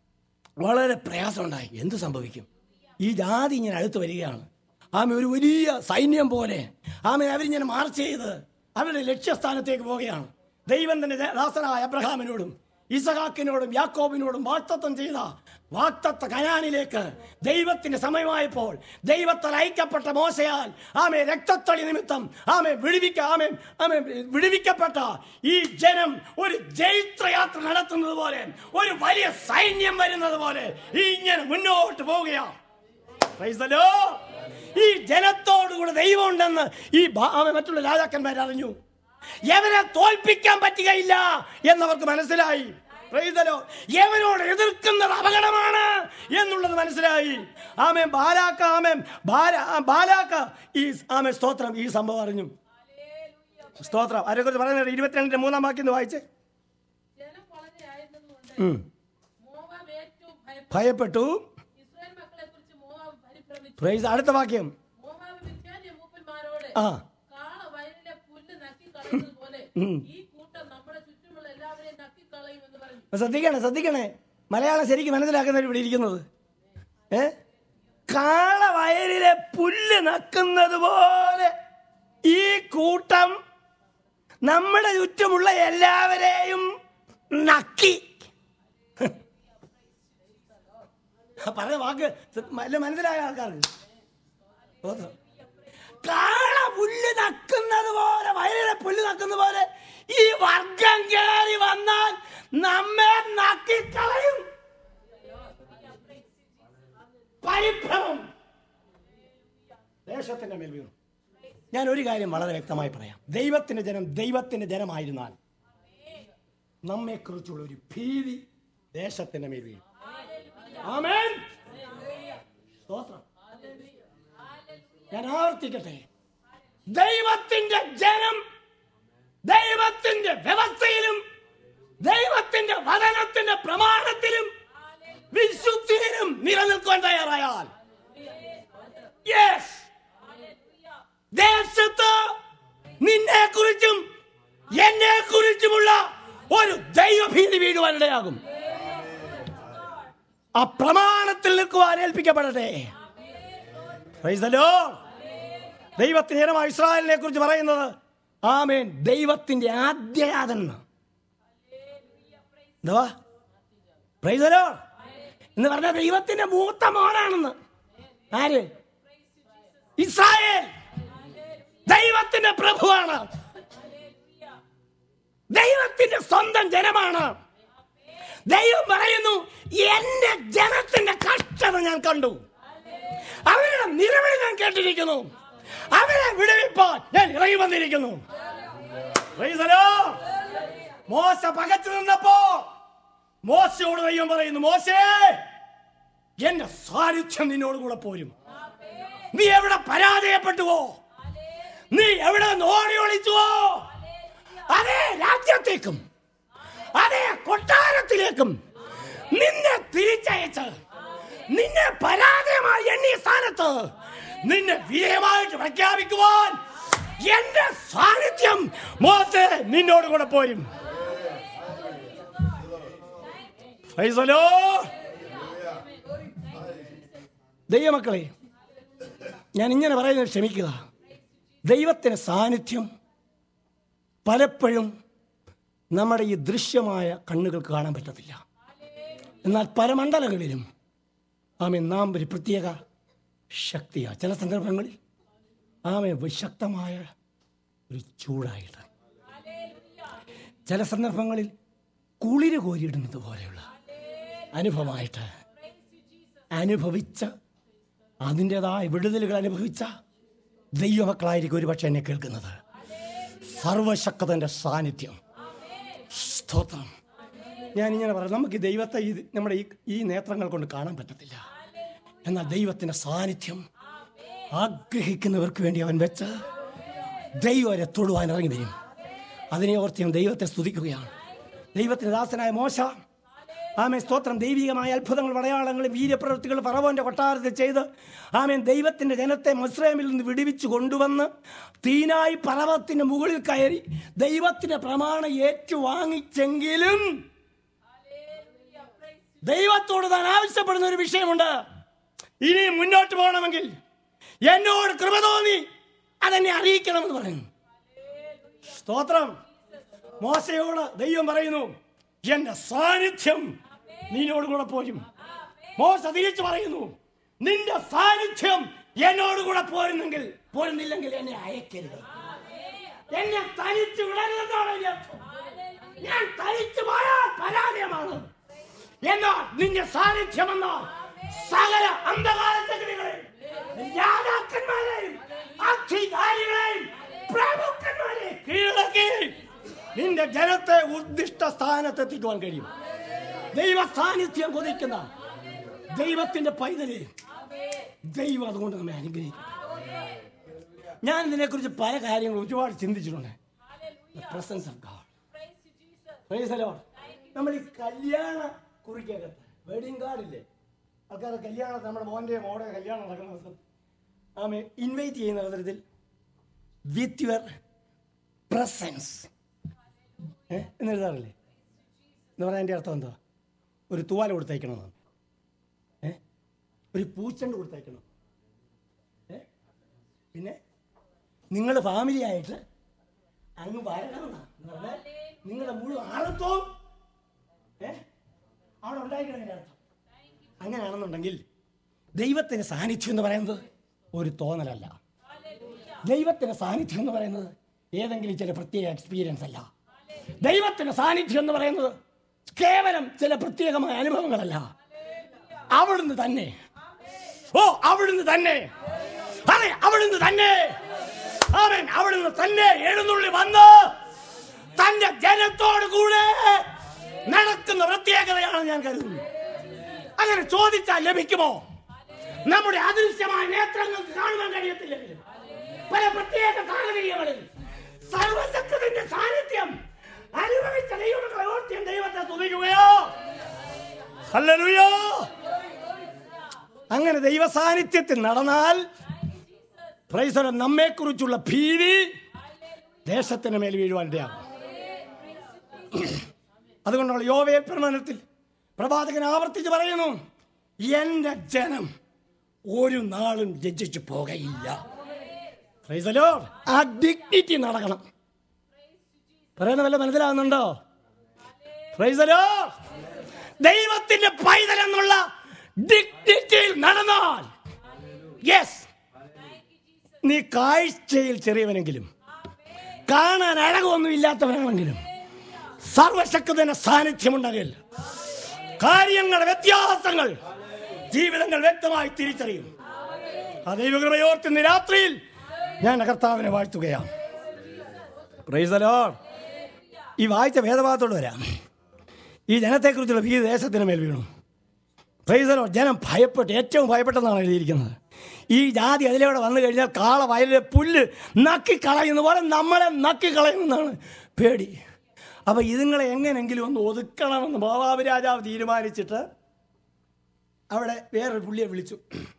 വളരെ പ്രയാസമുണ്ടായി. എന്ത് സംഭവിക്കും? ഈ ജാതി ഇങ്ങനെ അടുത്ത് വരികയാണ്. ആമേ ഒരു വലിയ സൈന്യം പോലെ ആമേ അവരിങ്ങനെ മാർച്ച് ചെയ്ത് അവരുടെ ലക്ഷ്യസ്ഥാനത്തേക്ക് പോവുകയാണ്. ദൈവം തന്നെ ദാസനായ അബ്രഹാമിനോടും ഇസഹാക്കിനോടും യാക്കോബിനോടും വാഗ്ദത്തം ചെയ്ത വാഗ്ദത്ത കനാനിലേക്ക് ദൈവത്തിന്റെ സമയമായപ്പോൾ ദൈവത്താൽ അയക്കപ്പെട്ട മോശയാൽ ആമേ രക്തത്തളി നിമിത്തം ആമേ വിടുവിക്ക ആമേ ആമേ വിടുവിക്കപ്പെട്ട ഈ ജനം ഒരു ജൈത്രയാത്ര നടത്തുന്നത് പോലെ ഒരു വലിയ സൈന്യം വരുന്നത് പോലെ ഇങ്ങനെ മുന്നോട്ട് പോവുകയാണ്. Praise the Lord. ഈ ജനത്തോടുകൂടെ ദൈവം ഉണ്ടെന്ന് ഈ മറ്റുള്ള രാജാക്കന്മാർ അറിഞ്ഞു. എവരെ തോൽപ്പിക്കാൻ പറ്റുകയില്ല എന്നവർക്ക് മനസ്സിലായി. Price the Lord. എവരോട് എതിർക്കുന്നത് അപകടമാണ് എന്നുള്ളത് മനസ്സിലായി. ആമേൻ ബാലാക്ക ആമേൻ ബാലാക്ക ഈ ആമേൻ സ്തോത്രം ഈ സംഭവം അറിഞ്ഞു. സ്തോത്രം. അതിനെക്കുറിച്ച് പറയുന്നത് ഇരുപത്തിരണ്ടിന്റെ മൂന്നാം വാക്യം വായിച്ചേ. ഭയപ്പെട്ടു. പ്രൈസ്. അടുത്ത വാക്യം ആ ശ്രദ്ധിക്കണേ ശ്രദ്ധിക്കണേ മലയാളം ശരിക്കും മനസ്സിലാക്കുന്നവർ ഇവിടെ ഇരിക്കുന്നത്. ഏ കാള വയലിലെ പുല്ല് നക്കുന്നത് പോലെ ഈ കൂട്ടം നമ്മുടെ ചുറ്റുമുള്ള എല്ലാവരെയും നക്കി. പറഞ്ഞ വാക്ക് മനസ്സിലായ ആൾക്കാർക്ക് കാള പുല്ല് നക്കുന്നത് പോലെ, വയലിലെ പുല്ല് നക്കുന്ന പോലെ ഈ വർഗം കയറി വന്നാൽ നമ്മെ നക്കിക്കളയും. പരിഭ്രമം ദേശത്തിന്റെ മേൽ വീണു. ഞാൻ ഒരു കാര്യം വളരെ വ്യക്തമായി പറയാം. ദൈവത്തിന്റെ ജനം ദൈവത്തിന്റെ ജനമായിരുന്നാൽ നമ്മെക്കുറിച്ചുള്ള ഒരു ഭീതി ദേശത്തിന്റെ മേൽ വീണു. ആമേൻ. സ്തോത്രം. ഞാൻ ആവർത്തിക്കട്ടെ, ദൈവത്തിന്റെ ജനം ദൈവത്തിന്റെ വ്യവസ്ഥയിലും ദൈവത്തിന്റെ വചനത്തിന്റെ പ്രമാണത്തിലും വിശുദ്ധിയിലും നിലനിൽക്കാൻ തയ്യാറായാൽ യെസ് ദേശത്ത് നിന്നെ കുറിച്ചും എന്നെ കുറിച്ചുമുള്ള ഒരു ദൈവഭീതി വീഴുവാനിടയാകും. ആ പ്രമാണത്തിൽ നിൽക്കുവാൻ ഏൽപ്പിക്കപ്പെടട്ടെ. Price the Lord. ദൈവത്തിന്റെ ജനമായ ഇസ്രായേലിനെ കുറിച്ച് പറയുന്നത് ആമേൻ ദൈവത്തിന്റെ ആദ്യജാതൻ. എന്തുവാ? പ്രൈസ് ദി ലോർഡ് എന്ന് പറഞ്ഞാൽ ദൈവത്തിന്റെ മൂത്ത മോനാണെന്ന്. ആര്? ഇസ്രായേൽ ദൈവത്തിന്റെ പ്രഭുവാണ്, ദൈവത്തിന്റെ സ്വന്തം ജനമാണ്. ദൈവം പറയുന്നു, എന്റെ ജനത്തിന്റെ കഷ്ടത ഞാൻ കണ്ടു, അവരുടെ നിലവിളി ഞാൻ കേട്ടിരിക്കുന്നു, അവരെ വിടുവിപ്പാൻ ഞാൻ ഇറങ്ങി വന്നിരിക്കുന്നു. മോശ പകച്ചു നിന്നപ്പോ മോശയോട് ദൈവം പറയുന്നു, മോശേ എന്റെ സാന്നിധ്യം നിന്നോട് കൂടെ പോരും. നീ എവിടെ പരാജയപ്പെട്ടുവോ, നീ എവിടെ ഓടി ഒളിച്ചുവോ, അതേ രാജ്യത്തേക്കും അതേ കൊട്ടാരത്തിലേക്കും നിന്നെ തിരിച്ചയച്ച് നിന്നെ പരാജയമായി എണ്ണിയ സ്ഥാനത്ത് നിന്നെ വിജയമായിട്ട് പ്രഖ്യാപിക്കുവാൻ എന്റെ സാന്നിധ്യം മോശേ നിന്നോട് കൂടെ പോരും. ദൈവമക്കളെ, ഞാൻ ഇങ്ങനെ പറയുന്നത് ക്ഷമിക്കുക. ദൈവത്തിന്റെ സാന്നിധ്യം പലപ്പോഴും നമ്മുടെ ഈ ദൃശ്യമായ കണ്ണുകൾക്ക് കാണാൻ പറ്റത്തില്ല. എന്നാൽ പല മണ്ഡലങ്ങളിലും ആമേ നാം ഒരു പ്രത്യേക ശക്തിയാണ്. ചില സന്ദർഭങ്ങളിൽ ആമേ ശക്തമായ ഒരു ചൂടായിട്ട്, ചില സന്ദർഭങ്ങളിൽ കുളിര് കോരിയിടുന്നത് പോലെയുള്ള അനുഭവമായിട്ട് അനുഭവിച്ച അതിൻ്റെതായ വിടുതലുകൾ അനുഭവിച്ച ദൈവമക്കളായിരിക്കും ഒരുപക്ഷെ എന്നെ കേൾക്കുന്നത്. സർവശക്തന്റെ സാന്നിധ്യം. സ്തോത്രം. ഞാനിങ്ങനെ പറയാം, നമുക്ക് ദൈവത്തെ ഈ നമ്മുടെ ഈ ഈ നേത്രങ്ങൾ കൊണ്ട് കാണാൻ പറ്റത്തില്ല. എന്നാൽ ദൈവത്തിൻ്റെ സാന്നിധ്യം ആഗ്രഹിക്കുന്നവർക്ക് വേണ്ടി അവൻ വെച്ച് ദൈവം അവരെ തൊടുവാൻ ഇറങ്ങി വരും. അതിനെ ഓർത്ത് ഞാൻ ദൈവത്തെ സ്തുതിക്കുകയാണ്. ദൈവത്തിൻ്റെ ദാസനായ മോശ ആമേൻ സ്തോത്രം ദൈവികമായ അത്ഭുതങ്ങൾ, അടയാളങ്ങളും വീര്യപ്രവൃത്തികൾ ഫറവോന്റെ കൊട്ടാരത്തിൽ ചെയ്ത് ആമേൻ ദൈവത്തിൻ്റെ ജനത്തെ മിസ്രയീമിൽ നിന്ന് വിടുവിച്ചു കൊണ്ടുവന്ന് തീനായി പർവ്വതത്തിന്റെ മുകളിൽ കയറി ദൈവത്തിന്റെ പ്രമാണം ഏറ്റുവാങ്ങിച്ചെങ്കിലും ദൈവത്തോട് താൻ ആവശ്യപ്പെടുന്ന ഒരു വിഷയമുണ്ട്. ഇനി മുന്നോട്ട് പോകണമെങ്കിൽ എന്നോട് കൃപ തോന്നി അതെന്നെ അറിയിക്കണമെന്ന് പറയുന്നു. സ്തോത്രം. മോശയോട് ദൈവം പറയുന്നു, എന്റെ സാന്നിധ്യം നിന്നോട് കൂടെ പോരും. മോശ തിരിച്ചു പറയുന്നു, നിന്റെ സാന്നിധ്യം എന്നോട് കൂടെ പോരുന്നെങ്കിൽ പോരുന്നില്ലെങ്കിൽ എന്നെ അയക്കരുത്, എന്നെ തനിച്ച് വിടരുതെന്നാണ് ഞാൻ തനിച്ചു പോയാൽ പരാജയമാണ്. എന്നാൽ നിന്റെ സാന്നിധ്യം എന്നാൽ സകല അന്ധകാര ശക്തികളെയും രാജാക്കന്മാരെയും അധികാരികളെയും പ്രമുഖന്മാരെയും കീഴടക്കി നിന്റെ ജനത്തെ ഉദ്ദിഷ്ട സ്ഥാനത്തെത്തിക്കുവാൻ കഴിയും. ദൈവ സാന്നിധ്യം കൊതിക്കുന്ന ദൈവത്തിന്റെ പൈതല് ദൈവം അതുകൊണ്ട് നമ്മെ അനുഗ്രഹിക്കും. ഞാൻ ഇതിനെക്കുറിച്ച് പല കാര്യങ്ങളും ഒരുപാട് ചിന്തിച്ചിട്ടുണ്ട്. Presence of God. Praise the Lord. നമ്മൾ ഈ കല്യാണ കുറിക്കകത്ത് വെഡിങ് കാർഡില്ലേ, ആൾക്കാരെ കല്യാണം നമ്മുടെ മോൻ്റെ മോടെ കല്യാണം നടക്കുന്ന ദിവസം ആമേ ഇൻവൈറ്റ് ചെയ്യുന്ന അവസരത്തിൽ വിത്ത് യുവർ പ്രസൻസ് എന്ന് എഴുതാറില്ലേ? എന്ന് പറഞ്ഞാൽ എൻ്റെ അർത്ഥം എന്താ? ഒരു തൂവാല കൊടുത്തയക്കണമെന്നാണ്. ഏ ഒരു പൂച്ചണ്ട് കൊടുത്തയക്കണം. ഏ പിന്നെ നിങ്ങൾ ഫാമിലി ആയിട്ട് അങ്ങ് വരണമെന്നാണ്. എന്ന് പറഞ്ഞാൽ നിങ്ങളുടെ മുഴുവൻ ആളത്വവും ഏ അവിടെ ഉണ്ടായിരിക്കണം എൻ്റെ അർത്ഥം. അങ്ങനെയാണെന്നുണ്ടെങ്കിൽ ദൈവത്തിൻ്റെ സാന്നിധ്യം എന്ന് പറയുന്നത് ഒരു തോന്നലല്ല. ദൈവത്തിൻ്റെ സാന്നിധ്യം എന്ന് പറയുന്നത് ഏതെങ്കിലും ചില പ്രത്യേക എക്സ്പീരിയൻസ് അല്ല. ദൈവത്തിൻ്റെ സാന്നിധ്യം എന്ന് പറയുന്നത് കേവലം ചില പ്രത്യേകമായ അനുഭവങ്ങളല്ല. അവിടുന്ന് തന്നെ, ഓ അവിടുന്ന് തന്നെ, അതെ അവിടുന്ന് തന്നെ, അവൻ അവിടുന്ന് തന്നെ എഴുന്നള്ളി വന്ന് തന്റെ ജനത്തോട് കൂടെ നടക്കുന്ന പ്രത്യേകതയാണ് ഞാൻ കരുതുന്നത്. അങ്ങനെ ചോദിച്ചാൽ ലഭിക്കുമോ? നമ്മുടെ അദൃശ്യമായ നേത്രങ്ങൾക്ക് കാണുവാൻ കഴിയത്തില്ലെങ്കിലും പല പ്രത്യേക സാഹചര്യങ്ങളിൽ സർവശക്തന്റെ സാന്നിധ്യം അനുഭവിച്ച ദൈവമക്കളെ ഓർത്ത് ദൈവത്തെ സ്തുതിക്കുകയോ. ഹല്ലേലൂയ. അങ്ങനെ ദൈവ സാന്നിധ്യത്തിൽ നടന്നാൽ പ്രൈസ് ദി ലോർഡ്, നമ്മെക്കുറിച്ചുള്ള ഭീതി ദേശത്തിന് മേൽ വീഴുവാൻ ഇടയാകും. അതുകൊണ്ടാണ് യോവേൽ പ്രവചനത്തിൽ പ്രവാചകൻ ആവർത്തിച്ച് പറയുന്നു, എന്റെ ജനം ഒരു നാളും ലജ്ജിച്ചു പോകയില്ല. Praise the Lord. ആ ഡിഗ്നിറ്റി നടക്കണം. പറയുന്ന വല്ല മനസ്സിലാകുന്നുണ്ടോ? Praise the Lord. ദൈവത്തിന്റെ പൈതൽ എന്നുള്ള ഡിഗ്നിറ്റിയിൽ നടന്നാൽ, യെസ്, നീ കാഴ്ചയിൽ ചെറിയവനെങ്കിലും കാണാൻ അഴകൊന്നും ഇല്ലാത്തവനാണെങ്കിലും സർവശക്തന്റെ സാന്നിധ്യമുണ്ടെങ്കിൽ കാര്യങ്ങളുടെ വ്യത്യാസങ്ങൾ ജീവിതങ്ങൾ വ്യക്തമായി തിരിച്ചറിയും. ആ ദൈവകൃപയോർത്തുന്ന രാത്രിയിൽ ഞാൻ കർത്താവിനെ വാഴ്ത്തുകയാണ്. Price the Lord. ഈ വായിച്ച വേദഭാഗത്തോട് വരാം. ഈ ജനത്തെക്കുറിച്ചുള്ള ഭീതി ദേശത്തിന് മേൽ വീണു. Praise the Lord. ജനം ഭയപ്പെട്ട്, ഏറ്റവും ഭയപ്പെട്ടെന്നാണ് എഴുതിയിരിക്കുന്നത്. ഈ ജാതി അതിലൂടെ വന്നു കഴിഞ്ഞാൽ കാള വയലിലെ പുല്ല് നക്കിക്കളയുന്ന പോലെ നമ്മളെ നക്കിക്കളയുമെന്നാണ് പേടി. അപ്പം ഇതുങ്ങളെ എങ്ങനെങ്കിലും ഒന്ന് ഒതുക്കണമെന്ന് മോവാബ് രാജാവ് തീരുമാനിച്ചിട്ട് അവിടെ വേറൊരു പുള്ളിയെ വിളിച്ചു.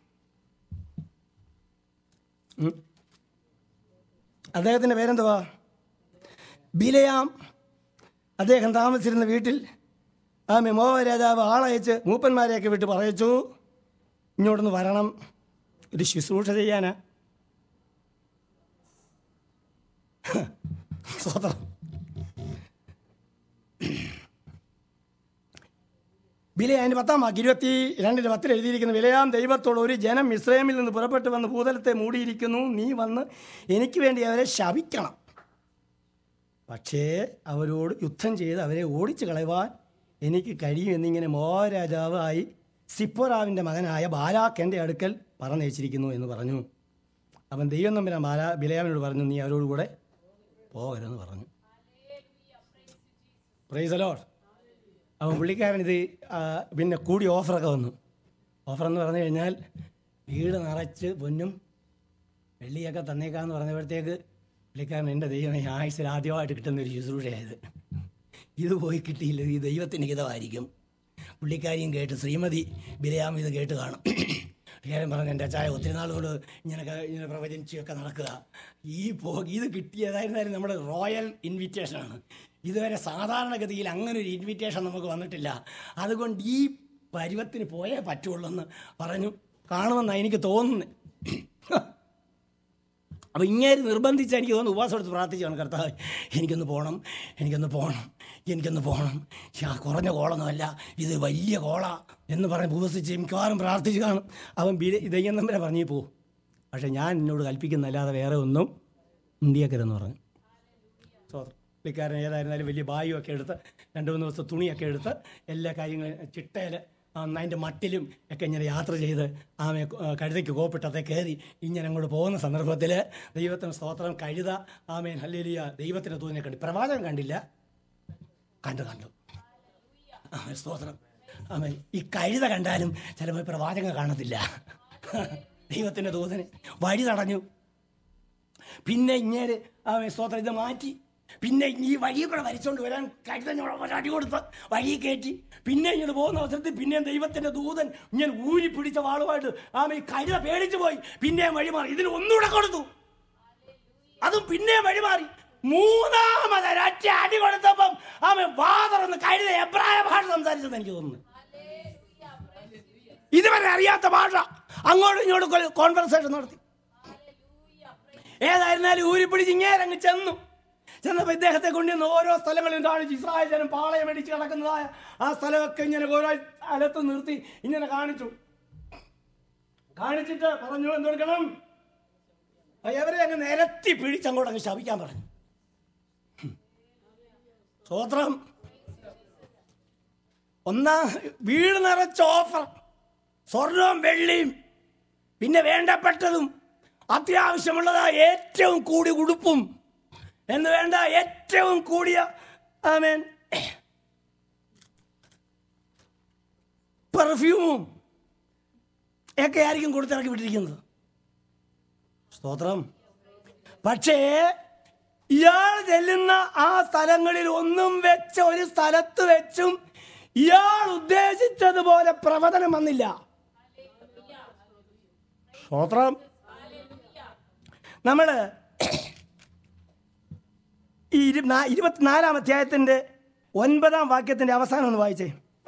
അദ്ദേഹത്തിൻ്റെ പേരെന്തുവാ? ബിലയാം. അദ്ദേഹം താമസിച്ചിരുന്ന വീട്ടിൽ ആ മോവാബ് രാജാവ് ആളയച്ച് മൂപ്പന്മാരെയൊക്കെ വിട്ട് പറയിച്ചു, ഇങ്ങോട്ടൊന്ന് വരണം, ഒരു ശുശ്രൂഷ ചെയ്യാനാ. സ്വതന്ത്രം. ബിലയാം പത്താം വാക്ക് ഇരുപത്തി രണ്ടിന് പത്തിൽ എഴുതിയിരിക്കുന്ന, ബിലയാം ദൈവത്തോട്, ഒരു ജനം മിസ്രൈമിൽ നിന്ന് പുറപ്പെട്ട് വന്ന് ഭൂതലത്തെ മൂടിയിരിക്കുന്നു, നീ വന്ന് എനിക്ക് വേണ്ടി അവരെ ശപിക്കണം, പക്ഷേ അവരോട് യുദ്ധം ചെയ്ത് അവരെ ഓടിച്ചു കളയുവാൻ എനിക്ക് കഴിയും എന്നിങ്ങനെ മോവാബ് രാജാവായി സിപ്പോരാവിൻ്റെ മകനായ ബാലാക്ക് എൻ്റെ അടുക്കൽ പറഞ്ഞയച്ചിരിക്കുന്നു എന്ന് പറഞ്ഞു. അവൻ ദൈവം തമ്പുരാൻ ബാലാ ബിലയാമിനോട് പറഞ്ഞു, നീ അവരോട് കൂടെ പോകരുതെന്ന് പറഞ്ഞു. Praise the Lord. അവൻ പുള്ളിക്കാരൻ ഇത് പിന്നെ കൂടി ഓഫറൊക്കെ വന്നു. ഓഫറെന്ന് പറഞ്ഞു കഴിഞ്ഞാൽ വീട് നിറച്ച് പൊന്നും വെള്ളിയൊക്കെ തന്നേക്കാന്ന് പറഞ്ഞപ്പോഴത്തേക്ക് പുള്ളിക്കാരൻ, എൻ്റെ ദൈവമേ, ആയുസ്സിൽ ആദ്യമായിട്ട് കിട്ടുന്ന ഒരു ശുശ്രൂഷയായത്, ഇത് പോയി കിട്ടിയില്ല, ഈ ദൈവത്തിന് ഹിതമായിരിക്കും. പുള്ളിക്കാരിയും കേട്ട്, ശ്രീമതി ബിലയാം ഇത് കേട്ട് കാണും. പുള്ളിക്കാരൻ പറഞ്ഞു, എൻ്റെ അച്ചായ ഒത്തിരി നാളുകൊണ്ട് ഇങ്ങനെ ഇങ്ങനെ പ്രവചിച്ചൊക്കെ നടക്കുക, ഈ പോ ഇത് കിട്ടിയതായിരുന്നാലും നമ്മുടെ റോയൽ ഇൻവിറ്റേഷനാണ്. ഇതുവരെ സാധാരണഗതിയിൽ അങ്ങനെ ഒരു ഇൻവിറ്റേഷൻ നമുക്ക് വന്നിട്ടില്ല, അതുകൊണ്ട് ഈ പരുവത്തിന് പോയേ പറ്റുള്ളൂ എന്ന് പറഞ്ഞു. കാണുമെന്നാണ് എനിക്ക് തോന്നുന്നത്. അപ്പോൾ ഇങ്ങനെ നിർബന്ധിച്ച് എനിക്ക് തോന്നുന്നു ഉപവാസം എടുത്ത് പ്രാർത്ഥിച്ചാണ്, കർത്താവ് എനിക്കൊന്ന് പോകണം, എനിക്കൊന്ന് പോകണം, എനിക്കൊന്ന് പോകണം, കുറഞ്ഞ കോളൊന്നുമല്ല, ഇത് വലിയ കോളാ എന്ന് പറഞ്ഞ് ഉപവസിച്ച് മിക്കവാറും പ്രാർത്ഥിച്ച് കാണും. അവൻ ബി ദയ്യം നമ്പരെ പറഞ്ഞു പോകും, പക്ഷേ ഞാൻ എന്നോട് കൽപ്പിക്കുന്നല്ലാതെ വേറെ ഒന്നും ഇന്ത്യക്കരെന്ന് പറഞ്ഞു. സോദർ പുള്ളിക്കാരൻ ഏതായിരുന്നാലും വലിയ ബായുമൊക്കെ എടുത്ത് രണ്ട് മൂന്ന് ദിവസം തുണിയൊക്കെ എടുത്ത് എല്ലാ കാര്യങ്ങളും ചിട്ടയിൽ അതിൻ്റെ മട്ടിലും ഒക്കെ ഇങ്ങനെ യാത്ര ചെയ്ത് ആമെ കഴുതയ്ക്ക് കോപ്പിട്ടത്തെ കയറി ഇങ്ങനെ അങ്ങോട്ട് പോകുന്ന സന്ദർഭത്തിൽ ദൈവത്തിന് സ്തോത്രം, കഴുത ആമേൻ ഹല്ലേലൂയ ദൈവത്തിൻ്റെ തൂതിനെ കണ്ടു. പ്രവാചകൻ കണ്ടില്ല, കണ്ടു കണ്ടു ആമേൻ സ്തോത്രം. ആമേൻ. ഈ കഴുത കണ്ടാലും ചിലപ്പോൾ പ്രവാചകൻ കാണത്തില്ല. ദൈവത്തിൻ്റെ ദൂതന് വഴി തടഞ്ഞു. പിന്നെ ഇങ്ങനെ ആമേൻ സ്തോത്രം ഇത് മാറ്റി, പിന്നെ ഈ വഴിയിൽ കൂടെ വരച്ചുകൊണ്ട് വരാൻ കഴുതഞ്ഞോളം അടി കൊടുത്ത് വഴി കയറ്റി, പിന്നെ ഇങ്ങനെ പോകുന്ന അവസരത്തിൽ പിന്നെയും ദൈവത്തിൻ്റെ ദൂതൻ ഇങ്ങനെ ഊരി പിടിച്ച വാളുമായിട്ട് ആമ ഈ കഴുത പേടിച്ചു പോയി, പിന്നെയും വഴി മാറി, ഇതിന് ഒന്നുകൂടെ കൊടുത്തു. അതും പിന്നെ വഴിമാറി. മൂന്നാമത് ഒരൊറ്റ അടി കൊടുത്തപ്പം അവൻ വാതറന്ന് കഴുത എബ്രായ ഭാഷ സംസാരിച്ചെന്ന് എനിക്ക് തോന്നുന്നു. ഇതുവരെ അറിയാത്ത ഭാഷ അങ്ങോട്ടും ഇങ്ങോട്ടും കോൺവെർസേഷൻ നടത്തി. ഏതായിരുന്നാലും ഊരിപ്പിടിച്ച് ഇങ്ങേരങ്ങ് ചെന്നു. ചെന്നപ്പോൾ ഇദ്ദേഹത്തെ കൊണ്ടുവന്ന് ഓരോ സ്ഥലങ്ങളിലും കാണിച്ചു. ഇസ്രായേൽ ജനം പാളയം അടിച്ച് കിടക്കുന്നതായ ആ സ്ഥലമൊക്കെ ഇങ്ങനെ ഓരോ സ്ഥലത്ത് നിർത്തി ഇങ്ങനെ കാണിച്ചു. കാണിച്ചിട്ട് പറഞ്ഞു എന്തെടുക്കണം, എവരെ അങ്ങ് നിരത്തി പിടിച്ചങ്ങോട്ട് അങ്ങ് ശപിക്കാൻ പറഞ്ഞു. സ്തോത്രം. ഒന്നാം വീട് നിറച്ച ഓഫർ, സ്വർണവും വെള്ളിയും, പിന്നെ വേണ്ടപ്പെട്ടതും അത്യാവശ്യമുള്ളതായ ഏറ്റവും കൂടിയ ഉടുപ്പും എന്ന് വേണ്ട ഏറ്റവും കൂടിയ ആമേൻ പെർഫ്യൂമും ഒക്കെ ആയിരിക്കും കൊടുത്തിറക്കി വിട്ടിരിക്കുന്നത്. സ്തോത്രം. പക്ഷേ ഇയാൾ ചെല്ലുന്ന ആ സ്ഥലങ്ങളിൽ ഒന്നും വെച്ച് ഒരു സ്ഥലത്ത് വെച്ചും ഇയാൾ ഉദ്ദേശിച്ചതുപോലെ പ്രവചനം വന്നില്ല. സ്തോത്രം. നമ്മള് ഈ ഇരുപത്തിനാലാം അധ്യായത്തിന്റെ ഒൻപതാം വാക്യത്തിന്റെ അവസാനം ഒന്ന് വായിച്ചേ.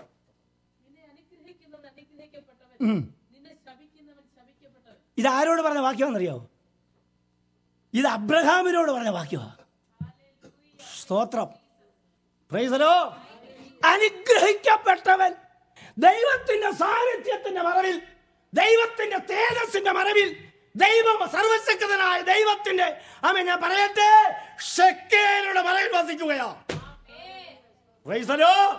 ഇത് ആരോട് പറഞ്ഞ വാക്യമാണെന്നറിയാവോ? ഇത് അബ്രഹാമിനോട് പറഞ്ഞ വാക്യമാണ്. സ്തോത്രം. Price the Lord. അനുഗ്രഹിക്കപ്പെട്ടവൻ ദൈവത്തിന്റെ സാന്നിധ്യത്തിന്റെ മറവിൽ, ദൈവത്തിന്റെ തേജസ്സിന്റെ മറവിൽ, ദൈവം സർവശക്തനായ ദൈവത്തിന്റെ ആമേ ഞാൻ പറയട്ടെ ഷെക്കേനയുടെ മറവിൽ വസിക്കുകയാ. Price the Lord.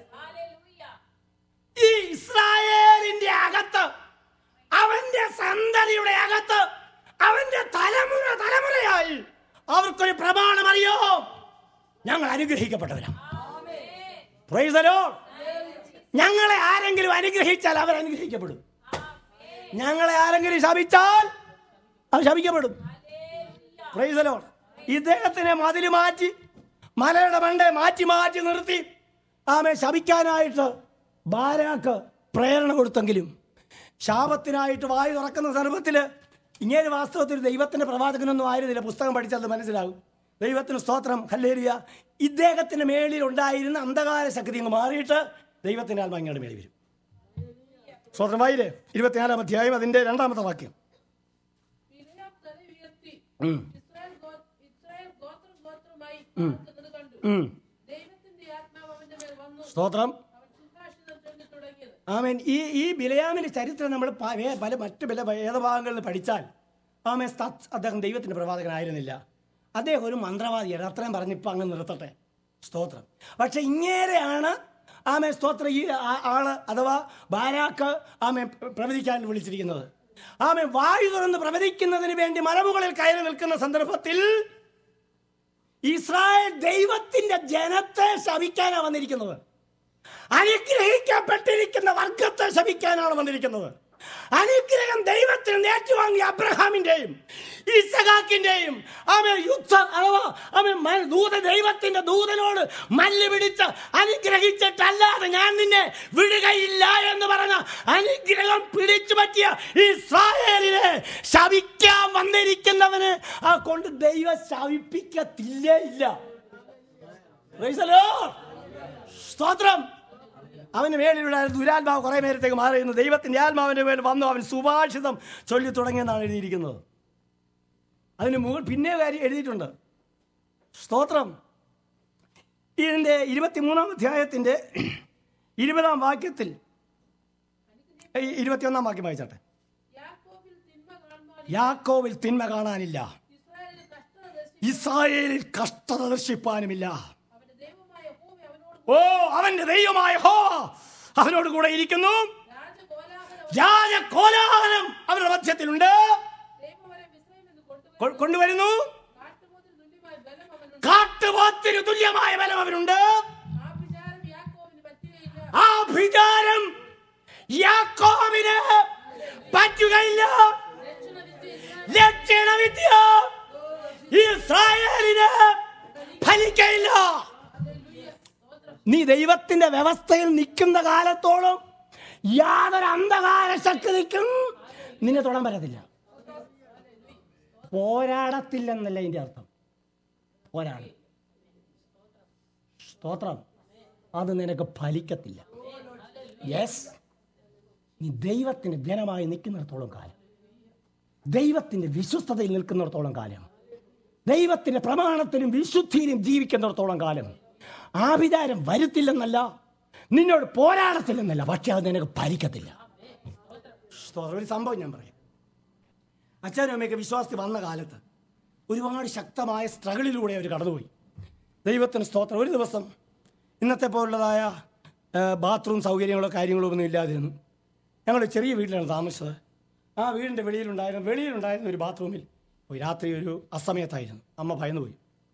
ഈ ഇസ്രായേലിന്റെ അകത്ത്, അവന്റെ സന്തതിയുടെ അകത്ത്, അവന്റെ തലമുറ തലമുറയായി അവർക്കൊരു പ്രമാണം അറിയോ, ഞങ്ങൾ അനുഗ്രഹിക്കപ്പെട്ടവരാണ്. Price the Lord. ഞങ്ങളെ ആരെങ്കിലും അനുഗ്രഹിച്ചാൽ അവർ അനുഗ്രഹിക്കപ്പെടും. ഞങ്ങളെ ആരെങ്കിലും ശപിച്ചാൽ അവർ ശപിക്കപ്പെടും. Praise the Lord. ഇദ്ദേഹത്തിനെ മതിൽ മാറ്റി മലയുടെ മണ്ടേ മാറ്റി മാറ്റി നിർത്തി ആമേ ശപിക്കാനായിട്ട് ബാരാക്ക് പ്രേരണ കൊടുത്തെങ്കിലും ശാപത്തിനായിട്ട് വായു തുറക്കുന്ന സന്ദർഭത്തിൽ ഇങ്ങനെ വാസ്തവത്തിൽ ദൈവത്തിന്റെ പ്രവാചകനൊന്നും ആയിരുന്നില്ല. പുസ്തകം പഠിച്ചാൽ അത് മനസ്സിലാകും. ദൈവത്തിന് സ്തോത്രം. ഹല്ലേലൂയ. ഇദ്ദേഹത്തിന് മേളിൽ ഉണ്ടായിരുന്ന അന്ധകാര ശക്തി അങ്ങ് മാറിയിട്ട് ദൈവത്തിന്റെ ആത്മാ ഇങ്ങോട്ട് മേളിൽ വരും. സ്തോത്രമായില്ലേ? ഇരുപത്തിനാലാം അധ്യായം അതിന്റെ രണ്ടാമത്തെ വാക്യം. സ്തോത്രം. ആമേൻ. ഈ ഈ ബിലയാമിന്റെ ചരിത്രം നമ്മൾ പല മറ്റു പല വേദഭാഗങ്ങളിൽ പഠിച്ചാൽ ആമേൻ അദ്ദേഹം ദൈവത്തിന്റെ പ്രവാചകനായിരുന്നില്ല. അദ്ദേഹം ഒരു മന്ത്രവാദിയാണ്. അത്രയും പറഞ്ഞിപ്പോൾ അങ്ങ് നിർത്തട്ടെ. സ്തോത്രം. പക്ഷെ ഇങ്ങേരെയാണ് ആമേ സ്തോത്രം ഈ ആള് അഥവാ ബാരാക്ക് ആമേ പ്രവചിക്കാൻ വിളിച്ചിരിക്കുന്നത്. ആമേ വായു തുറന്ന് പ്രവചിക്കുന്നതിന് വേണ്ടി മലമുകളിൽ കയറി നിൽക്കുന്ന സന്ദർഭത്തിൽ ഇസ്രായേൽ ദൈവത്തിന്റെ ജനത്തെ ശപിക്കാനാണ് വന്നിരിക്കുന്നത്. അനുഗ്രഹിക്കപ്പെട്ടിരിക്കുന്ന വർഗത്തെ ശപിക്കാനാണ് വന്നിരിക്കുന്നത്. അനുഗ്രഹം ദൈവത്തിൽ ഏറ്റുവാങ്ങിയ അബ്രഹാമിന്റെയും ഇസഹാക്കിന്റെയും ആമേ യുദ്ധം അഥവാ ആമേ ദൂത ദൈവത്തിന്റെ ദൂതനോട് മല്ല് പിടിച്ച് അനുഗ്രഹിച്ചിട്ടല്ലാതെ ഞാൻ നിന്നെ വിടുകയില്ല എന്ന് പറഞ്ഞ അനുഗ്രഹം പിടിച്ചു പറ്റിയ ഇസ്രായേലിനെ ശപിക്കാൻ വന്നിരിക്കുന്നവന് ആ കൊണ്ട് ദൈവം ശപിപ്പിക്കത്തില്ലേ ഇല്ല. Praise the Lord. സ്തോത്രം. അവന് മേലിലുള്ള ദുരാത്മാവ് കുറെ നേരത്തേക്ക് മാറിയിരുന്നു. ദൈവത്തിന്റെ ആത്മാവിന്റെ മേൽ വന്നു അവൻ സുഭാഷിതം ചൊല്ലി തുടങ്ങിയെന്നാണ് എഴുതിയിരിക്കുന്നത്. അതിന് മുകൾ പിന്നെ കാര്യം എഴുതിയിട്ടുണ്ട്. സ്തോത്രം. ഇതിന്റെ ഇരുപത്തിമൂന്നാം അധ്യായത്തിന്റെ ഇരുപതാം വാക്യത്തിൽ ഇരുപത്തിയൊന്നാം വാക്യം വായിച്ചാട്ടെ. യാക്കോബിൽ തിന്മ കാണാനില്ല, ഇസ്രായേലിൽ കഷ്ടത ദർശിപ്പാനുമില്ല. ഓ, അവന്റെ ദൈവമായ യഹോവ അവനോട് കൂടെ ഇരിക്കുന്നു. രാജകോലാഹലം അവരുടെ മധ്യത്തിലുണ്ട്. കൊണ്ടുവരുന്നു. കാട്ടുപോത്തിന് തുല്യമായ ബലം അവനുണ്ട്. ആ വിചാരം യാക്കോബിന് പറ്റുകയില്ല. ലക്ഷണവിദ്യ ഇസ്രായേലിന് ഫലിക്കയില്ല. നീ ദൈവത്തിന്റെ വ്യവസ്ഥയിൽ നിൽക്കുന്ന കാലത്തോളം യാതൊരു അന്ധകാര ശക്തിക്കും നിന്നെ തൊടാൻ പറ്റത്തില്ല. പോരാടത്തില്ലെന്നല്ല ഇതിൻ്റെ അർത്ഥം. പോരാടും. സ്തോത്രം. അത് നിനക്ക് ഫലിക്കത്തില്ല. യെസ്, നീ ദൈവത്തിന് ജനമായി നിൽക്കുന്നിടത്തോളം കാലം, ദൈവത്തിൻ്റെ വിശ്വസ്തതയിൽ നിൽക്കുന്നിടത്തോളം കാലം, ദൈവത്തിൻ്റെ പ്രമാണത്തിലും വിശുദ്ധിയിലും ജീവിക്കുന്നിടത്തോളം കാലം ആ വിചാരം വരുത്തില്ലെന്നല്ല, നിന്നോട് പോരാടത്തില്ലെന്നല്ല, പക്ഷെ അത് നിനക്ക് ഫലിക്കത്തില്ല. ഒരു സംഭവം ഞാൻ പറയാം. അച്ഛനും അമ്മയൊക്കെ വിശ്വാസത്തിൽ വന്ന കാലത്ത് ഒരുപാട് ശക്തമായ സ്ട്രഗിളിലൂടെ അവർ കടന്നുപോയി. ദൈവത്തിന് സ്തോത്രം. ഒരു ദിവസം ഇന്നത്തെ പോലുള്ളതായ ബാത്റൂം സൗകര്യങ്ങളോ കാര്യങ്ങളോ ഒന്നും ഇല്ലാതിരുന്നു. ഞങ്ങൾ ചെറിയ വീട്ടിലാണ് താമസിച്ചത്. ആ വീടിൻ്റെ വെളിയിലുണ്ടായിരുന്ന വെളിയിലുണ്ടായിരുന്ന ഒരു ബാത്റൂമിൽ പോയി. രാത്രി ഒരു അസമയത്തായിരുന്നു. അമ്മ ഭയന്നുപോയി.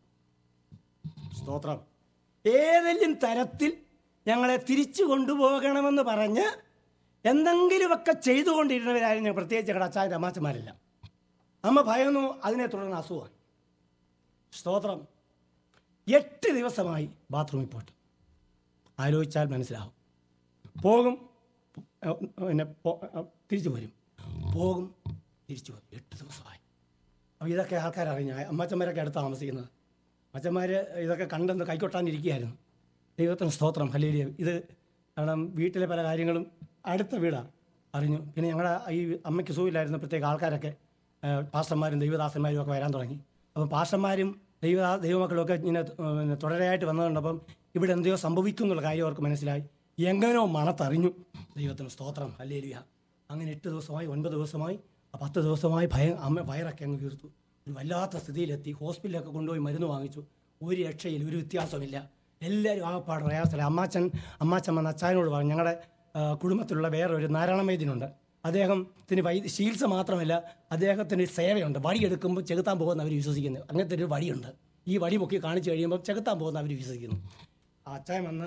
സ്തോത്രം. ഏതെങ്കിലും തരത്തിൽ ഞങ്ങളെ തിരിച്ചു കൊണ്ടുപോകണമെന്ന് പറഞ്ഞ് എന്തെങ്കിലുമൊക്കെ ചെയ്തുകൊണ്ടിരുന്നവരായിരുന്നു, പ്രത്യേകിച്ച് ഞങ്ങളുടെ അച്ചായൻ്റെ അമ്മാച്ചന്മാരില്ല. അമ്മ ഭയന്നു. അതിനെ തുടർന്ന് അസുഖമാണ്. സ്തോത്രം. എട്ട് ദിവസമായി ബാത്റൂമിൽ പോയിട്ട്. ആലോചിച്ചാൽ മനസ്സിലാവും. പോകും, പിന്നെ തിരിച്ചു വരും, പോകും, തിരിച്ചു വരും. എട്ട് ദിവസമായി. അപ്പോൾ ഇതൊക്കെ ആൾക്കാരറിഞ്ഞ അമ്മച്ചന്മാരൊക്കെ അടുത്ത് താമസിക്കുന്നത്. അച്ഛന്മാർ ഇതൊക്കെ കണ്ടെന്ന് കൈക്കൊട്ടാനിരിക്കുകയായിരുന്നു. ദൈവത്തിന് സ്തോത്രം. ഹല്ലേലൂയ. ഇത് കാരണം വീട്ടിലെ പല കാര്യങ്ങളും അടുത്ത വീടാണ് അറിഞ്ഞു. പിന്നെ ഞങ്ങളുടെ ഈ അമ്മയ്ക്ക് സുഖമില്ലായിരുന്ന പ്രത്യേക ആൾക്കാരൊക്കെ പാസ്റ്റർമാരും ദൈവദാസന്മാരും ഒക്കെ വരാൻ തുടങ്ങി. അപ്പം പാസ്റ്റർമാരും ദൈവദാ ദൈവമക്കളൊക്കെ ഇങ്ങനെ തുടരെയായിട്ട് വന്നതുകൊണ്ടപ്പം ഇവിടെ എന്തെയോ സംഭവിക്കും എന്നുള്ള കാര്യം അവർക്ക് മനസ്സിലായി. എങ്ങനെയോ മണത്തറിഞ്ഞു. ദൈവത്തിന് സ്തോത്രം. ഹല്ലേലൂയ. അങ്ങനെ എട്ട് ദിവസമായി, ഒൻപത് ദിവസമായി, പത്ത് ദിവസമായി ഭയ അമ്മ വയറൊക്കെ അങ്ങ് തീർത്തു. ഒരു വല്ലാത്ത സ്ഥിതിയിലെത്തി. ഹോസ്പിറ്റലൊക്കെ കൊണ്ടുപോയി മരുന്ന് വാങ്ങിച്ചു. ഒരു രക്ഷയിൽ ഒരു വ്യത്യാസമില്ല. എല്ലാവരും ആകപ്പാട് പ്രയാസമില്ല. അമ്മാച്ചൻ അമ്മാച്ചൻ വന്ന് അച്ചായനോട് പറഞ്ഞു, ഞങ്ങളുടെ കുടുംബത്തിലുള്ള വേറെ ഒരു നാരായണ വൈദ്യനുണ്ട്. അദ്ദേഹത്തിന് വൈദ്യ ചികിത്സ മാത്രമല്ല, അദ്ദേഹത്തിന് സേവയുണ്ട്. വടിയെടുക്കുമ്പോൾ ചെകുത്താൻ പോകുന്ന അവർ വിശ്വസിക്കുന്നു. അങ്ങനത്തെ ഒരു വടിയുണ്ട്. ഈ വടി പൊക്കി കാണിച്ചു കഴിയുമ്പോൾ ചെകുത്താൻ പോകുന്ന അവർ വിശ്വസിക്കുന്നു. അച്ചായൻ വന്ന്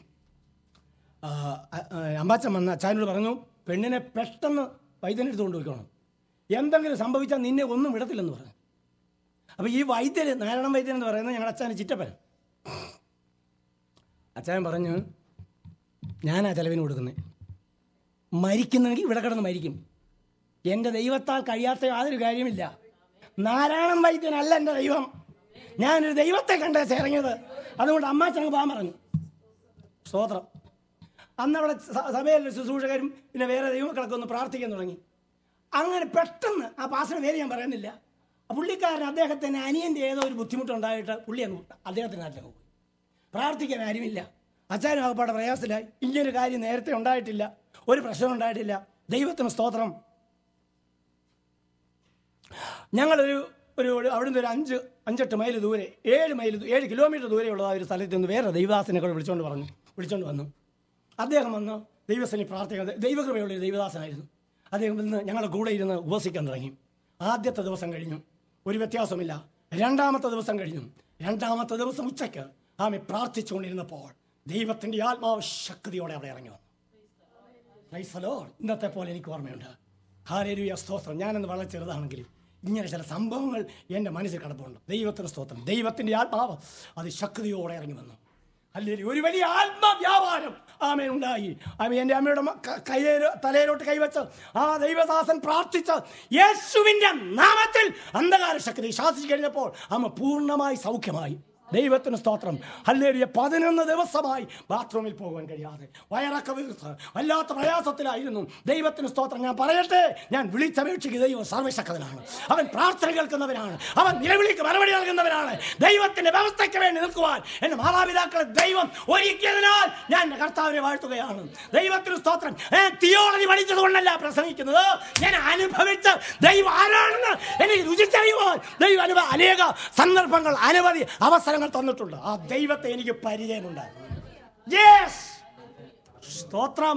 അമ്മാച്ചൻ വന്ന് അച്ചായനോട് പറഞ്ഞു, പെണ്ണിനെ പെട്ടെന്ന് വൈദ്യനെടുത്ത് കൊണ്ടുപോയിക്കണം, എന്തെങ്കിലും സംഭവിച്ചാൽ നിന്നെ ഒന്നും വിടത്തില്ലെന്ന് പറഞ്ഞു. അപ്പോൾ ഈ വൈദ്യർ, നാരായണ വൈദ്യൻ എന്ന് പറയുന്നത് ഞങ്ങളുടെ അച്ചായൻ ചിറ്റപ്പൻ. അച്ചായൻ പറഞ്ഞു, ഞാനാ ചെലവിന് കൊടുക്കുന്നത്, മരിക്കുന്നെങ്കിൽ ഇവിടെ കിടന്ന് മരിക്കും, എൻ്റെ ദൈവത്താൽ കഴിയാത്ത യാതൊരു കാര്യമില്ല. നാരായണൻ വൈദ്യനല്ല എൻ്റെ ദൈവം, ഞാനൊരു ദൈവത്തെ കണ്ടേ ഇറങ്ങിയത്. അതുകൊണ്ട് അമ്മാച്ചൻ പോകാൻ പറഞ്ഞു. സ്തോത്രം. അന്നവിടെ സഭയിലെ ശുശ്രൂഷകരും പിന്നെ വേറെ ദൈവമക്കളൊക്കെ ഒന്ന് പ്രാർത്ഥിക്കാൻ തുടങ്ങി. അങ്ങനെ പെട്ടെന്ന് ആ പാസ്റ്ററുടെ പേര് ഞാൻ പറയുന്നില്ല, പുള്ളിക്കാരൻ അദ്ദേഹത്തിന് അനിയൻ്റെ ഏതോ ഒരു ബുദ്ധിമുട്ടുണ്ടായിട്ട് പുള്ളി അങ്ങ് അദ്ദേഹത്തിന് നാട്ടിലേക്ക് പോയി. പ്രാർത്ഥിക്കാൻ ആരുമില്ല. അച്ചാനും ആകപ്പാടെ പ്രയാസത്തിലായി. ഇങ്ങനൊരു കാര്യം നേരത്തെ ഉണ്ടായിട്ടില്ല, ഒരു പ്രശ്നം ഉണ്ടായിട്ടില്ല. ദൈവത്തിന് സ്തോത്രം. ഞങ്ങളൊരു ഒരു അവിടുന്ന് ഒരു അഞ്ച് അഞ്ചെട്ട് മൈൽ ദൂരെ, ഏഴ് മൈൽ ഏഴ് കിലോമീറ്റർ ദൂരെയുള്ള ആ ഒരു സ്ഥലത്ത് നിന്ന് വേറെ ദൈവദാസനെ കൂടെ വിളിച്ചുകൊണ്ട് പറഞ്ഞു വിളിച്ചുകൊണ്ട് വന്നു. അദ്ദേഹം വന്ന് ദൈവസേനയിൽ പ്രാർത്ഥിക്കുന്നത് ദൈവകൃപയുള്ള ഒരു ദൈവദാസനായിരുന്നു. അദ്ദേഹം ഇന്ന് ഞങ്ങളുടെ കൂടെ ഇരുന്ന് ഉപവസിക്കാൻ തുടങ്ങി. ആദ്യത്തെ ദിവസം കഴിഞ്ഞു, ഒരു വ്യത്യാസമില്ല. രണ്ടാമത്തെ ദിവസം കഴിഞ്ഞു. രണ്ടാമത്തെ ദിവസം ഉച്ചയ്ക്ക് ആമെ പ്രാർത്ഥിച്ചുകൊണ്ടിരുന്നപ്പോൾ ദൈവത്തിൻ്റെ ആത്മാവ് ശക്തിയോടെ അവിടെ ഇറങ്ങി വന്നു. Praise the Lord. ഇന്നത്തെ പോലെ എനിക്ക് ഓർമ്മയുണ്ട്. ഹല്ലേലൂയ. സ്തോത്രം. ഞാനെന്ന് വളരെ ചെറുതാണെങ്കിലും ഇങ്ങനെ ചില സംഭവങ്ങൾ എൻ്റെ മനസ്സിൽ കിടപ്പുണ്ട്. ദൈവത്തിന് സ്തോത്രം. ദൈവത്തിൻ്റെ ആത്മാവ് അത് ശക്തിയോടെ ഇറങ്ങി വന്നു. അല്ലെങ്കിൽ ഒരു വലിയ ആത്മവ്യാപാരം ആമേൻ ഉണ്ടായി. ആമേൻ എൻ്റെ അമ്മയുടെ കയ്യേല് തലയിലോട്ട് കൈവച്ച് ആ ദൈവദാസൻ പ്രാർത്ഥിച്ച് യേശുവിൻ്റെ നാമത്തിൽ അന്ധകാര ശക്തി ശാസിച്ചു കഴിഞ്ഞപ്പോൾ അമ്മ പൂർണ്ണമായി സൗഖ്യമായി. ദൈവത്തിന് സ്തോത്രം. ഹല്ലേലൂയ. പതിനൊന്ന് ദിവസമായി ബാത്റൂമിൽ പോകാൻ കഴിയാതെ വയറൊക്കെ വീർത്ത് വല്ലാത്ത പ്രയാസത്തിലായിരുന്നു. ദൈവത്തിന് സ്തോത്രം. ഞാൻ പറയട്ടെ, ഞാൻ വിളിച്ചപേക്ഷിക്കുന്ന ദൈവം സർവശക്തനാണ്. അവൻ പ്രാർത്ഥന കേൾക്കുന്നവനാണ്. അവൻ നിലവിളിക്ക് മറുപടി നൽകുന്നവനാണ്. ദൈവത്തിന്റെ വ്യവസ്ഥയ്ക്ക് വേണ്ടി നിൽക്കുവാൻ എന്റെ മാതാപിതാക്കളെ ദൈവം ഒരുക്കിയതിനാൽ ഞാൻ എൻ്റെ കർത്താവിനെ വാഴ്ത്തുകയാണ്. ദൈവത്തിന് സ്തോത്രം. തിയോളജി പഠിച്ചത് കൊണ്ടല്ല പ്രസംഗിക്കുന്നത്, ഞാൻ അനുഭവിച്ച് ദൈവം ആരാണെന്ന് എനിക്ക് രുചിച്ചറിയുവാൻ ദൈവം അനുഭവ അനേക സന്ദർഭങ്ങൾ അനവധി അവസരങ്ങൾ തന്നിട്ടുണ്ട്. ആ ദൈവത്തെ എനിക്ക് പരിചയമുണ്ട്. യെസ്. സ്തോത്രം.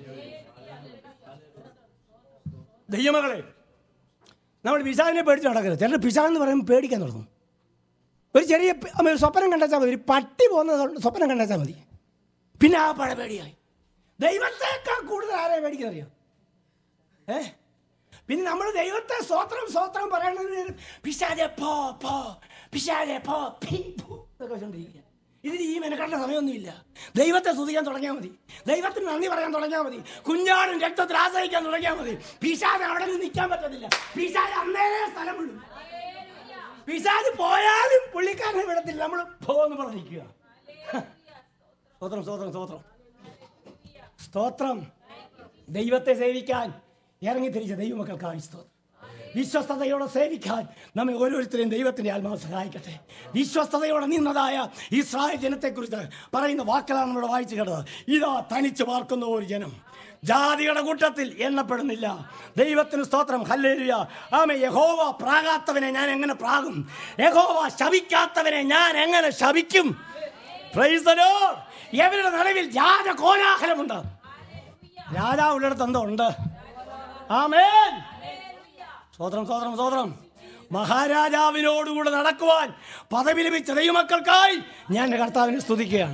ദൈവമകളെ, നമ്മൾ പിശാചിനെ പേടിച്ച് നടക്കരുത്. ചിലർ പിശാചെന്ന് പറയുമ്പോൾ പേടിക്കാൻ തുടങ്ങും. ഒരു ചെറിയ സ്വപ്നം കണ്ടാച്ചാൽ മതി, ഒരു പട്ടി പോകുന്ന സ്വപ്നം കണ്ടാച്ചാൽ മതി, പിന്നെ ആ പഴ പേടിയായി. ദൈവത്തേക്കാൾ കൂടുതൽ ആരെയും പേടിക്കുന്നറിയാം. ഏ പിന്നെ നമ്മൾ ദൈവത്തെ സ്തോത്രം സ്തോത്രം പറയണത് പിശാചെ പോ പോ പിശാചെ പോ ഇതൊക്കെ വെച്ചോണ്ടിരിക്കുക. ഇതിന് ഈ മെനക്കെട്ട സമയമൊന്നുമില്ല. ദൈവത്തെ സ്തുതിക്കാൻ തുടങ്ങിയാൽ മതി, ദൈവത്തിന് നന്ദി പറയാൻ തുടങ്ങിയാൽ മതി, കുഞ്ഞാടും രക്തത്തിൽ ആശ്രയിക്കാൻ തുടങ്ങിയാൽ മതി. പിശാച് അവിടെ നിന്ന് നിൽക്കാൻ പറ്റത്തില്ല. പിശാച് അന്നേ സ്ഥലം വിടും. പിശാച് പോയാലും പുള്ളിക്കാരനെ വിടത്തില്ല. നമ്മൾ പോന്ന് പറഞ്ഞിരിക്കുക. സ്തോത്രം സ്തോത്രം സ്തോത്രം സ്തോത്രം. ദൈവത്തെ സേവിക്കാൻ ഇറങ്ങി തിരിച്ച ദൈവമക്കൾക്കായി സ്തോത്രം. വിശ്വസ്തയോടെ സേവിക്കാൻ നമ്മെ ഓരോരുത്തരെയും ദൈവത്തിന്റെ ആത്മാവ് സഹായിക്കട്ടെ. വിശ്വസ്തയോടെ നിന്നതായ ഇസ്രായേൽ ജനത്തെക്കുറിച്ച് പറയുന്ന വാക്കുകളാണ് നമ്മൾ വായിച്ചു കേട്ടത്. ഇതാ തനിച്ച് പാർക്കുന്ന ഒരു ജനം, ജാതികളുടെ കൂട്ടത്തിൽ എണ്ണപ്പെടുന്നില്ല. ദൈവത്തിന് സ്തോത്രം. ഹല്ലേലൂയ. ആമേ. യഹോവ പ്രാകാത്തവനെ ഞാൻ എങ്ങനെ പ്രാകും? യഹോവ ശപിക്കാത്തവനെ ഞാൻ എങ്ങനെ ശപിക്കും? Price the Lord. ഇവരുടെ നടുവിൽ രാജകോലാഹലമുണ്ട്. രാജാവ് ഉള്ളിടത്ത് എന്തോ ഉണ്ട്. ആമേൻ. സ്തോത്രം സ്തോത്രം സ്തോത്രം. മഹാരാജാവിനോടുകൂടെ നടക്കുവാൻ പദവി ലഭിച്ച ദൈവമക്കൾക്കായി ഞാൻ എൻ്റെ കർത്താവിനെ സ്തുതിക്കുകയാണ്.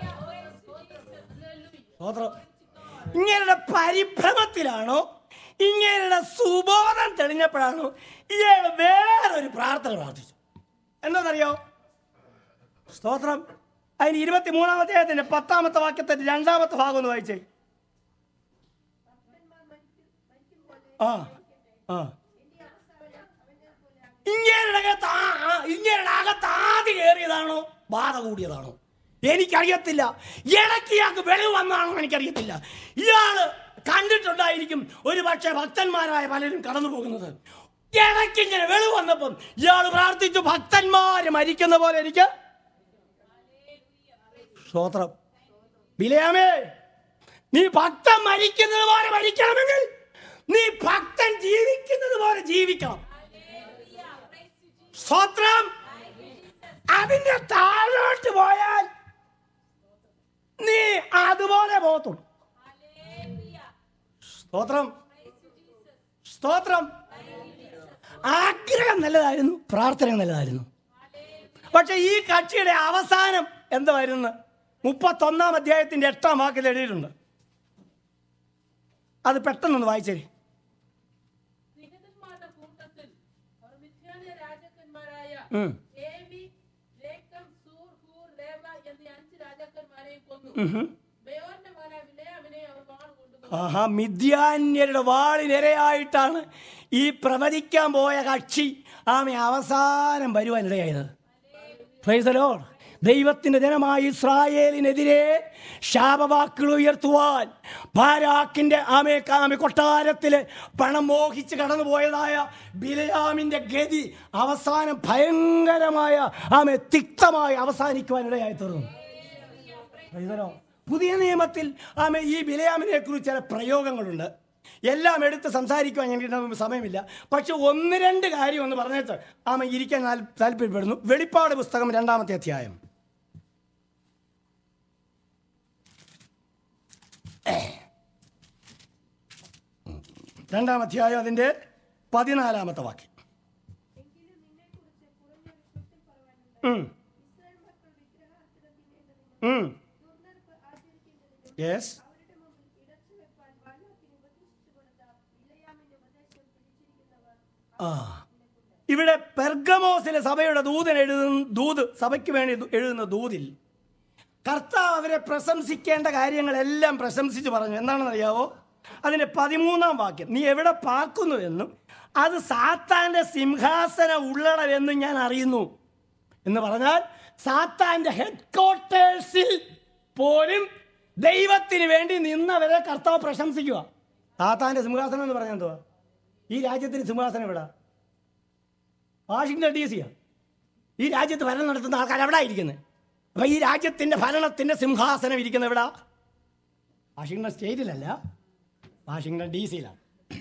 സ്തോത്രം. ഇങ്ങനെയുള്ള പരിഭ്രമത്തിലാണോ, ഇങ്ങനെയുള്ള സുബോധം തെളിഞ്ഞപ്പോഴാണോ ഇയാൾ വേറൊരു പ്രാർത്ഥന പ്രാർത്ഥിച്ചു? എന്താണെന്നറിയോ? സ്തോത്രം. അതിന് ഇരുപത്തി മൂന്നാമത്തെ അധ്യായത്തിന്റെ പത്താമത്തെ വാക്യത്തിന്റെ രണ്ടാമത്തെ ഭാഗം ഒന്ന് വായിച്ചേ. ആ ആ ഇങ്ങേരുടെ അകത്ത് ഇങ്ങേരുടെ അകത്ത് ആദ്യ കയറിയതാണോ ബാധ കൂടിയതാണോ എനിക്കറിയത്തില്ല. ഇടയ്ക്ക് ഇയാൾക്ക് വെളിവ് വന്നാണോ എനിക്കറിയത്തില്ല. ഇയാള് കണ്ടിട്ടുണ്ടായിരിക്കും ഒരു പക്ഷേ ഭക്തന്മാരായ പലരും കടന്നു പോകുന്നത്. ഇടയ്ക്ക് ഇങ്ങനെ വെളിവ് വന്നപ്പം ഇയാൾ പ്രാർത്ഥിച്ചു, ഭക്തന്മാര് മരിക്കുന്ന പോലെ എനിക്ക്. സ്തോത്രം. ബിലയാമേ, നീ ഭക്തൻ മരിക്കുന്നത് പോലെ മരിക്കണമെങ്കിൽ നീ ഭക്തൻ ജീവിക്കുന്നത് പോലെ ജീവിക്കണം. സ്തോത്രം. അതിന്റെ താഴോട്ട് പോയാൽ നീ അതുപോലെ പോകത്തുള്ളൂ. സ്തോത്രം സ്തോത്രം. ആഗ്രഹം നല്ലതായിരുന്നു, പ്രാർത്ഥന നല്ലതായിരുന്നു. പക്ഷെ ഈ കക്ഷിയുടെ അവസാനം എന്തായിരുന്നു? മുപ്പത്തൊന്നാം അധ്യായത്തിന്റെ എട്ടാം വാക്കിൽ എഴുതിയിട്ടുണ്ട്. അത് പെട്ടെന്നൊന്ന് വായിച്ചേ. ആഹാ, മിദ്യാന്യരുടെ വാളിനിരയായിട്ടാണ് ഈ പ്രവചിക്കാൻ പോയ കക്ഷി ആമെ അവസാനം വരുവാനിടയായത്. Price the Lord. ദൈവത്തിന്റെ ജനമായ ഇസ്രായേലിനെതിരെ ശാപവാക്കുകൾ ഉയർത്തുവാൻ ബാരാക്കിന്റെ ആമേ കാമെ കൊട്ടാരത്തില് പണം മോഹിച്ച് കടന്നുപോയതായ ബിലയാമിന്റെ ഗതി അവസാനം ഭയങ്കരമായ ആമേ തിക്തമായി അവസാനിക്കുവാനിടയായി തീർന്നു. പുതിയ നിയമത്തിൽ ആമേ ഈ ബിലയാമിനെ കുറിച്ച് ചില പ്രയോഗങ്ങളുണ്ട്. എല്ലാം എടുത്ത് സംസാരിക്കുവാൻ ഞങ്ങൾക്ക് സമയമില്ല. പക്ഷെ ഒന്ന് രണ്ട് കാര്യം ഒന്ന് പറഞ്ഞിട്ട് ആമ ഇരിക്കാൻ താല്പര്യപ്പെടുന്നു. വെളിപ്പാട് പുസ്തകം രണ്ടാമത്തെ അധ്യായം രണ്ടാം അധ്യായം അതിന്റെ പതിനാലാമത്തെ വാക്യം. യെസ്. ആ ഇവിടെ പെർഗമോസിലെ സഭയുടെ ദൂതൻ എഴുതുന്ന ദൂത് സഭയ്ക്ക് വേണ്ടി എഴുതുന്ന ദൂതിൽ കർത്താവ് അവരെ പ്രശംസിക്കേണ്ട കാര്യങ്ങളെല്ലാം പ്രശംസിച്ച് പറഞ്ഞു. എന്താണെന്ന് അറിയാവോ? അതിന്റെ പതിമൂന്നാം വാക്യം, നീ എവിടെ പാർക്കുന്നുവെന്നും അത് സാത്താന്റെ സിംഹാസനം ഉള്ളടവെന്നും ഞാൻ അറിയുന്നു എന്ന് പറഞ്ഞാൽ സാത്താന്റെ ഹെഡ് ക്വാർട്ടേഴ്സിൽ പോലും ദൈവത്തിന് വേണ്ടി നിന്നവരെ കർത്താവ് പ്രശംസിക്കുക. സാത്താന്റെ സിംഹാസനം എന്ന് പറഞ്ഞാൽ എന്തുവാ? ഈ രാജ്യത്തിന് സിംഹാസനം എവിടാ? വാഷിംഗ്ടൺ ഡി സിയാ. ഈ രാജ്യത്ത് ഭരണം നടത്തുന്ന ആൾക്കാർ എവിടെ ഇരിക്കുന്നത്? അപ്പൊ ഈ രാജ്യത്തിന്റെ ഭരണത്തിന്റെ സിംഹാസനം ഇരിക്കുന്നത് എവിടാ? വാഷിംഗ്ടൺ സ്റ്റേറ്റിലല്ല, വാഷിംഗ്ടൺ ഡി സിയിലാണ്.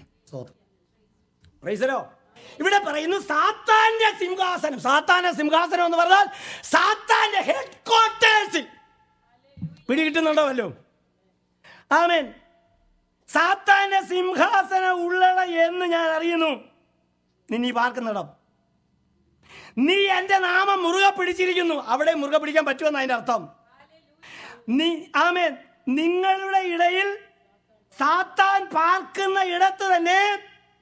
ഇവിടെ പറയുന്നു സാത്താന്റെ സിംഹാസനം. സാത്താന്റെ സിംഹാസനം എന്ന് പറഞ്ഞാൽ സാത്താന്റെ ഹെഡ് ക്വാർട്ടേഴ്സിൽ. പിടികിട്ടുന്നുണ്ടോ വല്ലോ? ആമേൻ. സാത്താന്റെ സിംഹാസനം ഉള്ളട എന്ന് ഞാൻ അറിയുന്നു. നീ പാർക്കുന്നിടം, നീ എന്റെ നാമം മുറുകെ പിടിച്ചിരിക്കുന്നു. അവിടെ മുറുകെ പിടിക്കാൻ പറ്റുമെന്ന് അതിന്റെ അർത്ഥം. നീ ആമേൻ. നിങ്ങളുടെ ഇടയിൽ സാത്താൻ പാർക്കുന്ന ഇടത്ത് തന്നെ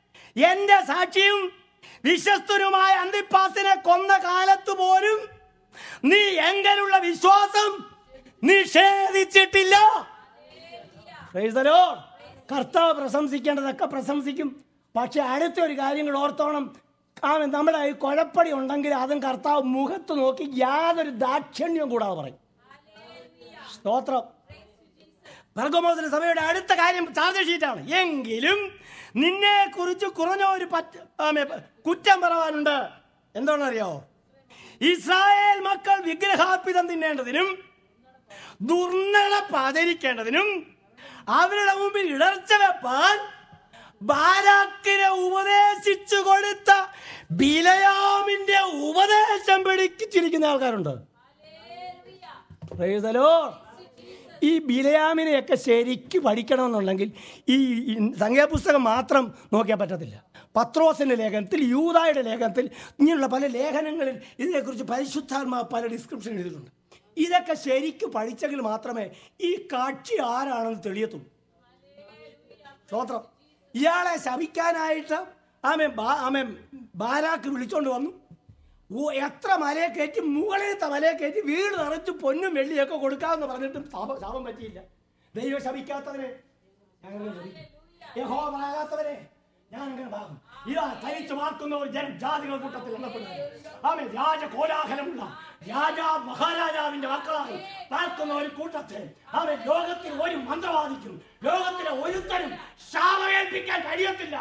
എന്റെ സാക്ഷിയും വിശ്വസ്തനുമായ അന്തിപ്പാസിനെ കൊന്ന കാലത്ത് പോലും നീ എങ്കിലുള്ള വിശ്വാസം നിഷേധിച്ചിട്ടില്ല. Price the Lord. കർത്താവ് പ്രശംസിക്കേണ്ടതൊക്കെ പ്രശംസിക്കും. പക്ഷെ അടുത്തൊരു കാര്യങ്ങൾ ഓർത്തോണം. നമ്മുടെ ഈ കുഴപ്പടി ഉണ്ടെങ്കിൽ അതും കർത്താവ് മുഖത്ത് നോക്കി യാതൊരു ദാക്ഷിണ്യവും കൂടാതെ പറയും. സ്തോത്രം. പെർഗമോസിലെ സഭയുടെ അടുത്ത കാര്യം ചാർജ് ഷീറ്റാണ്. എങ്കിലും നിന്നെ കുറിച്ച് കുറഞ്ഞ ഒരു കുറ്റം പറയാനുണ്ട്. എന്താണെന്നറിയോ? ഇസ്രായേൽ മക്കൾ വിഗ്രഹാർപ്പിതം തിന്നേണ്ടതിനും ദുർനടപ്പ് ആചരിക്കേണ്ടതിനും അവരുടെ മുമ്പിൽ ഇടർച്ച വെപ്പാൻ ബാലാക്കിനെ ഉപദേശിച്ചു കൊടുത്ത ബിലയാമിന്റെ ഉപദേശം പിടിച്ചിരിക്കുന്ന ആൾക്കാരുണ്ട്. Praise the Lord. ഈ ബിലയാമിനെയൊക്കെ ശരിക്ക് പഠിക്കണമെന്നുണ്ടെങ്കിൽ ഈ സംഖ്യാപുസ്തകം മാത്രം നോക്കിയാൽ പറ്റത്തില്ല. പത്രോസിൻ്റെ ലേഖനത്തിൽ, യൂദായുടെ ലേഖനത്തിൽ, ഇങ്ങനെയുള്ള പല ലേഖനങ്ങളിൽ ഇതിനെക്കുറിച്ച് പരിശുദ്ധാത്മാവ് പല ഡിസ്ക്രിപ്ഷൻ എഴുതിയിട്ടുണ്ട്. ഇതൊക്കെ ശരിക്ക് പഠിച്ചെങ്കിൽ മാത്രമേ ഈ കാഴ്ച ആരാണെന്ന് തെളിയത്തുള്ളൂ. സ്തോത്രം. ഇയാളെ ശപിക്കാനായിട്ട് ആമേ ആമേ ബാരാക്ക് വിളിച്ചോണ്ട് വന്നു. എത്ര മലയെ കയറ്റി, മുകളിലത്തെ മലയെ കയറ്റി വീട് നിറച്ച് പൊന്നും വെള്ളിയൊക്കെ കൊടുക്കാമെന്ന് പറഞ്ഞിട്ടും ശാപം പറ്റിയില്ല. ദൈവം ശപിക്കാത്തവരെ ഞങ്ങൾ ശപിക്കും. യഹോവ പറയാത്തവരെ ഞാൻ അങ്ങനെ ഭാഗം. ഇതാ തനിച്ചു മാർക്കുന്ന ഒരു ജന ജാതികൾ കൂട്ടത്തിൽ എണ്ണപ്പെടുന്നത്. ആമേ രാജ കോലാഹലമുള്ള രാജാ മഹാരാജാവിന്റെ മക്കളായി പാർക്കുന്ന ഒരു കൂട്ടത്തിൽ ആമേ ലോകത്തിൽ ഒരു മന്ത്രവാദിക്കും ലോകത്തിലെ ഒരുത്തരും ശാപമേൽപ്പിക്കാൻ കഴിയത്തില്ല.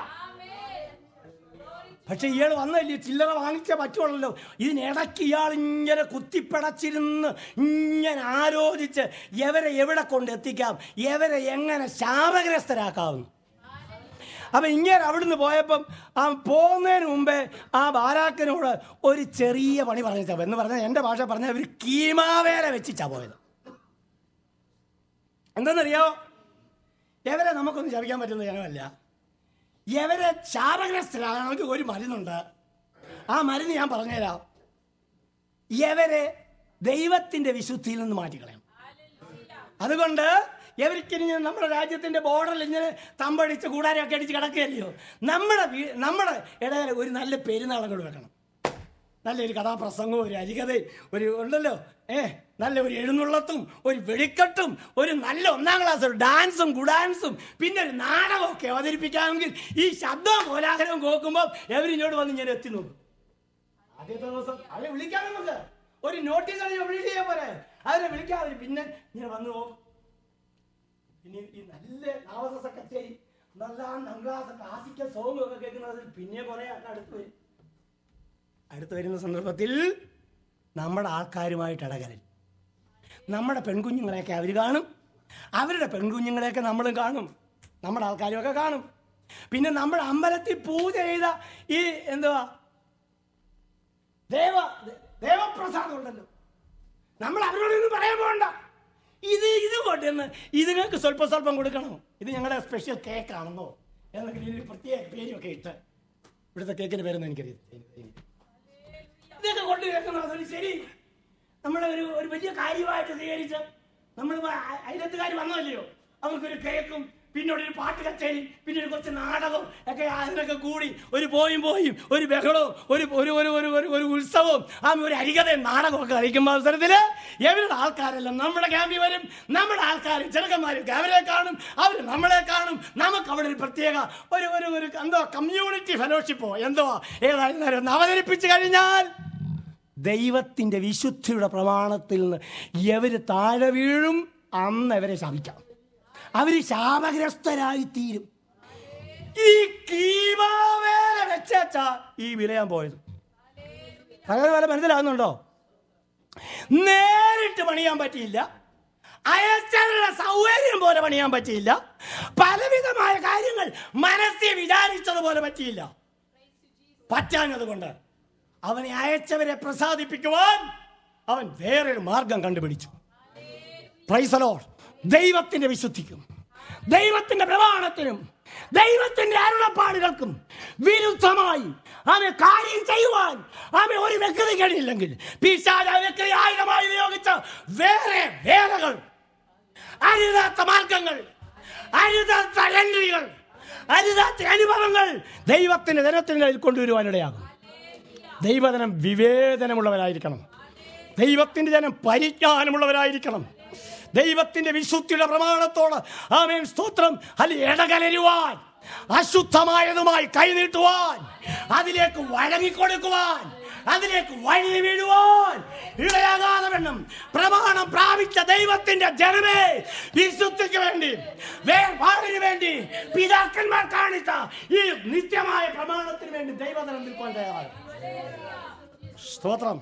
പക്ഷെ ഇയാൾ വന്നല്ലേ, ചില്ലറ വാങ്ങിച്ചേ പറ്റുള്ളൂ. ഇതിനിടയ്ക്ക് ഇയാൾ ഇങ്ങനെ കുത്തിപ്പിടച്ചിരുന്ന് ഇങ്ങനെ ആലോചിച്ച് എവരെ എവിടെ കൊണ്ടെത്തിക്കാം, എവരെ എങ്ങനെ ശാപഗ്രസ്തരാക്കാവുന്നു. അപ്പം ഇങ്ങനെ അവിടുന്ന് പോയപ്പം ആ പോകുന്നതിന് മുമ്പേ ആ ബാരാക്കിനോട് ഒരു ചെറിയ പണി പറഞ്ഞാ എന്ന് പറഞ്ഞാൽ എൻ്റെ ഭാഷ പറഞ്ഞാൽ ഒരു കീമാവേല വെച്ചിട്ടാ പോയത്. എന്താണെന്നറിയോ? എവരെ നമുക്കൊന്നും ശപിക്കാൻ പറ്റുന്ന ജനമല്ല. എവരെ ശാപഗ്രസ്തരാണെങ്കിൽ ഒരു മരുന്നുണ്ട്. ആ മരുന്ന് ഞാൻ പറഞ്ഞുതരാം. എവരെ ദൈവത്തിൻ്റെ വിശുദ്ധിയിൽ നിന്ന് മാറ്റിക്കളയാം. അതുകൊണ്ട് എവർക്കിനി നമ്മുടെ രാജ്യത്തിൻ്റെ ബോർഡറിൽ ഇങ്ങനെ തമ്പടിച്ച് കൂടാരമൊക്കെ അടിച്ച് കിടക്കുകയല്ലയോ. നമ്മുടെ നമ്മുടെ ഇടയിൽ ഒരു നല്ല പെരുന്നാളങ്ങൾ വെക്കണം. നല്ലൊരു കഥാപ്രസംഗവും ഒരു അരികഥയും ഒരു ഉണ്ടല്ലോ, ഏ നല്ല ഒരു എഴുന്നള്ളത്തും ഒരു വെടിക്കെട്ടും ഒരു നല്ല ഒന്നാം ക്ലാസ് ഒരു ഡാൻസും ഗുഡാൻസും പിന്നെ ഒരു നാടകമൊക്കെ അവതരിപ്പിക്കാമെങ്കിൽ ഈ ശബ്ദവും കോലാഹലവും കേൾക്കുമ്പോൾ എവരിഞ്ഞോട് വന്ന് ഇങ്ങനെ എത്തി നോക്കും. ആദ്യത്തെ ദിവസം അവരെ വിളിക്കാൻ നമുക്ക് ഒരു നോട്ടീസ് അടിച്ച് വിളി ചെയ്യാൻ പോരെ, അവരെ വിളിക്കാതെ പിന്നെ ഇങ്ങനെ വന്നു പോകും. പിന്നെ ഈ നല്ല നാവസ കച്ചേരി നല്ല നങ്കാസ ക്ലാസിക്കൽ സോങ്ങും ഒക്കെ കേൾക്കുന്നതിൽ പിന്നെ കുറെ അടുത്ത് വരും. അടുത്ത് വരുന്ന സന്ദർഭത്തിൽ നമ്മുടെ ആൾക്കാരുമായിട്ട് ഇടകരൽ, നമ്മുടെ പെൺകുഞ്ഞുങ്ങളെയൊക്കെ അവർ കാണും, അവരുടെ പെൺകുഞ്ഞുങ്ങളെയൊക്കെ നമ്മളും കാണും, നമ്മുടെ ആൾക്കാരുമൊക്കെ കാണും. പിന്നെ നമ്മുടെ അമ്പലത്തിൽ പൂജ ചെയ്ത ഈ എന്തുവാ ദേവ ദേവപ്രസാദം ഉണ്ടല്ലോ, നമ്മൾ അവരോടൊന്നും പറയാൻ പോകണ്ട. ഇത് ഇത് കൊണ്ടെന്ന് ഇതിങ്ങൾക്ക് സ്വല്പം സ്വല്പം കൊടുക്കണം. ഇത് ഞങ്ങളുടെ സ്പെഷ്യൽ കേക്കാണെന്നോ എന്നൊക്കെ ഇതിന് പ്രത്യേക പേരൊക്കെ ഇട്ട്, ഇവിടുത്തെ കേക്കിൻ്റെ പേരൊന്നും എനിക്കറിയാം. ഇതൊക്കെ കൊണ്ട് കേൾക്കുന്നത് ശരി നമ്മളെ ഒരു ഒരു വലിയ കാര്യമായിട്ട് സ്വീകരിച്ച് നമ്മൾ അയലത്തുകാർ വന്നതല്ലയോ, അവർക്കൊരു കേക്കും പിന്നെ ഒരു പാട്ട് കച്ചേരി പിന്നെ ഒരു കുറച്ച് നാടകവും ഒക്കെ അതിനൊക്കെ കൂടി ഒരു പോയും പോയും ഒരു ബഹളവും ഒരു ഒരു ഒരു ഒരു ഒരു ഒരു ഉത്സവവും ആ ഒരു അരികതയും നാടകമൊക്കെ കളിക്കുമ്പോൾ അവസരത്തിൽ എവരുടെ ആൾക്കാരെല്ലാം നമ്മുടെ ക്യാമ്പിൽ വരും. നമ്മുടെ ആൾക്കാർ ചെറുക്കന്മാരും അവരെ കാണും, അവർ നമ്മളെ കാണും. നമുക്ക് അവിടെ ഒരു പ്രത്യേക ഒരു ഒരു ഒരു എന്തോ കമ്മ്യൂണിറ്റി ഫെലോഷിപ്പോ എന്തോ ഏതായാലും അവതരിപ്പിച്ചു കഴിഞ്ഞാൽ ദൈവത്തിൻ്റെ വിശുദ്ധിയുടെ പ്രമാണത്തിൽ നിന്ന് എവർ താഴെ വീഴും. അന്ന് അവരെ ശപിക്കാം, അവർ ശാപഗ്രസ്തരായി തീരും. ഈ കീമാവേല വെച്ചാ ഈ വിലയാൻ പോയത്. അങ്ങനെ വല്ല മനസ്സിലാകുന്നുണ്ടോ? നേരിട്ട് പണിയാൻ പറ്റിയില്ല, അയച്ചവരുടെ സൗകര്യം പോലെ പണിയാൻ പറ്റിയില്ല, പലവിധമായ കാര്യങ്ങൾ മനസ്സിൽ വിചാരിച്ചതുപോലെ പറ്റിയില്ല. പറ്റാഞ്ഞതുകൊണ്ട് അവനെ അയച്ചവരെ പ്രസാദിപ്പിക്കുവാൻ അവൻ വേറൊരു മാർഗം കണ്ടുപിടിച്ചു. Praise the Lord. ദൈവത്തിന്റെ വിശുദ്ധിക്കും ദൈവത്തിന്റെ പ്രമാണത്തിനും ദൈവത്തിന്റെ അരുളപ്പാടുകൾക്കും വിരുദ്ധമായി അവനെ കാര്യം ചെയ്യുവാൻ അവൻ ഒരു വ്യക്തി കഴിയില്ലെങ്കിൽ പിശാച് ആ വ്യക്തി ആയുധമായി ഉപയോഗിച്ച വേറെ വേലകൾ, അരുതാത്ത മാർഗങ്ങൾ, അരുതാത്ത എൻട്രികൾ, അരുതാത്ത അനുഭവങ്ങൾ ദൈവത്തിന്റെ ജനത്തിനിടയിൽ കൊണ്ടുവരുവാനിടയാകും. ദൈവജനം വിവേചനമുള്ളവരായിരിക്കണം. ദൈവത്തിൻ്റെ ജനം പരിജ്ഞാനമുള്ളവരായിരിക്കണം. ദൈവത്തിൻ്റെ വിശുദ്ധിയുടെ പ്രമാണത്തോട് ആമേൻ സ്തോത്രം അല്ല ഇടകലരുവാൻ, അശുദ്ധമായതുമായി കൈനീട്ടുവാൻ, അതിലേക്ക് വഴങ്ങിക്കൊടുക്കുവാൻ, അതിലേക്ക് വഴി വീഴുവാൻ ഇടയാകാതെ വേണം. പ്രമാണം പ്രാപിച്ച ദൈവത്തിന്റെ ജനമേ, വിശുദ്ധിക്ക് വേണ്ടി, വേർപാടിന് വേണ്ടി പിതാക്കന്മാർ കാണിച്ച ഈ നിത്യമായ പ്രമാണത്തിന് വേണ്ടി ദൈവജനം നിൽക്കാൻ തയ്യാറാണ്. സ്തോത്രം.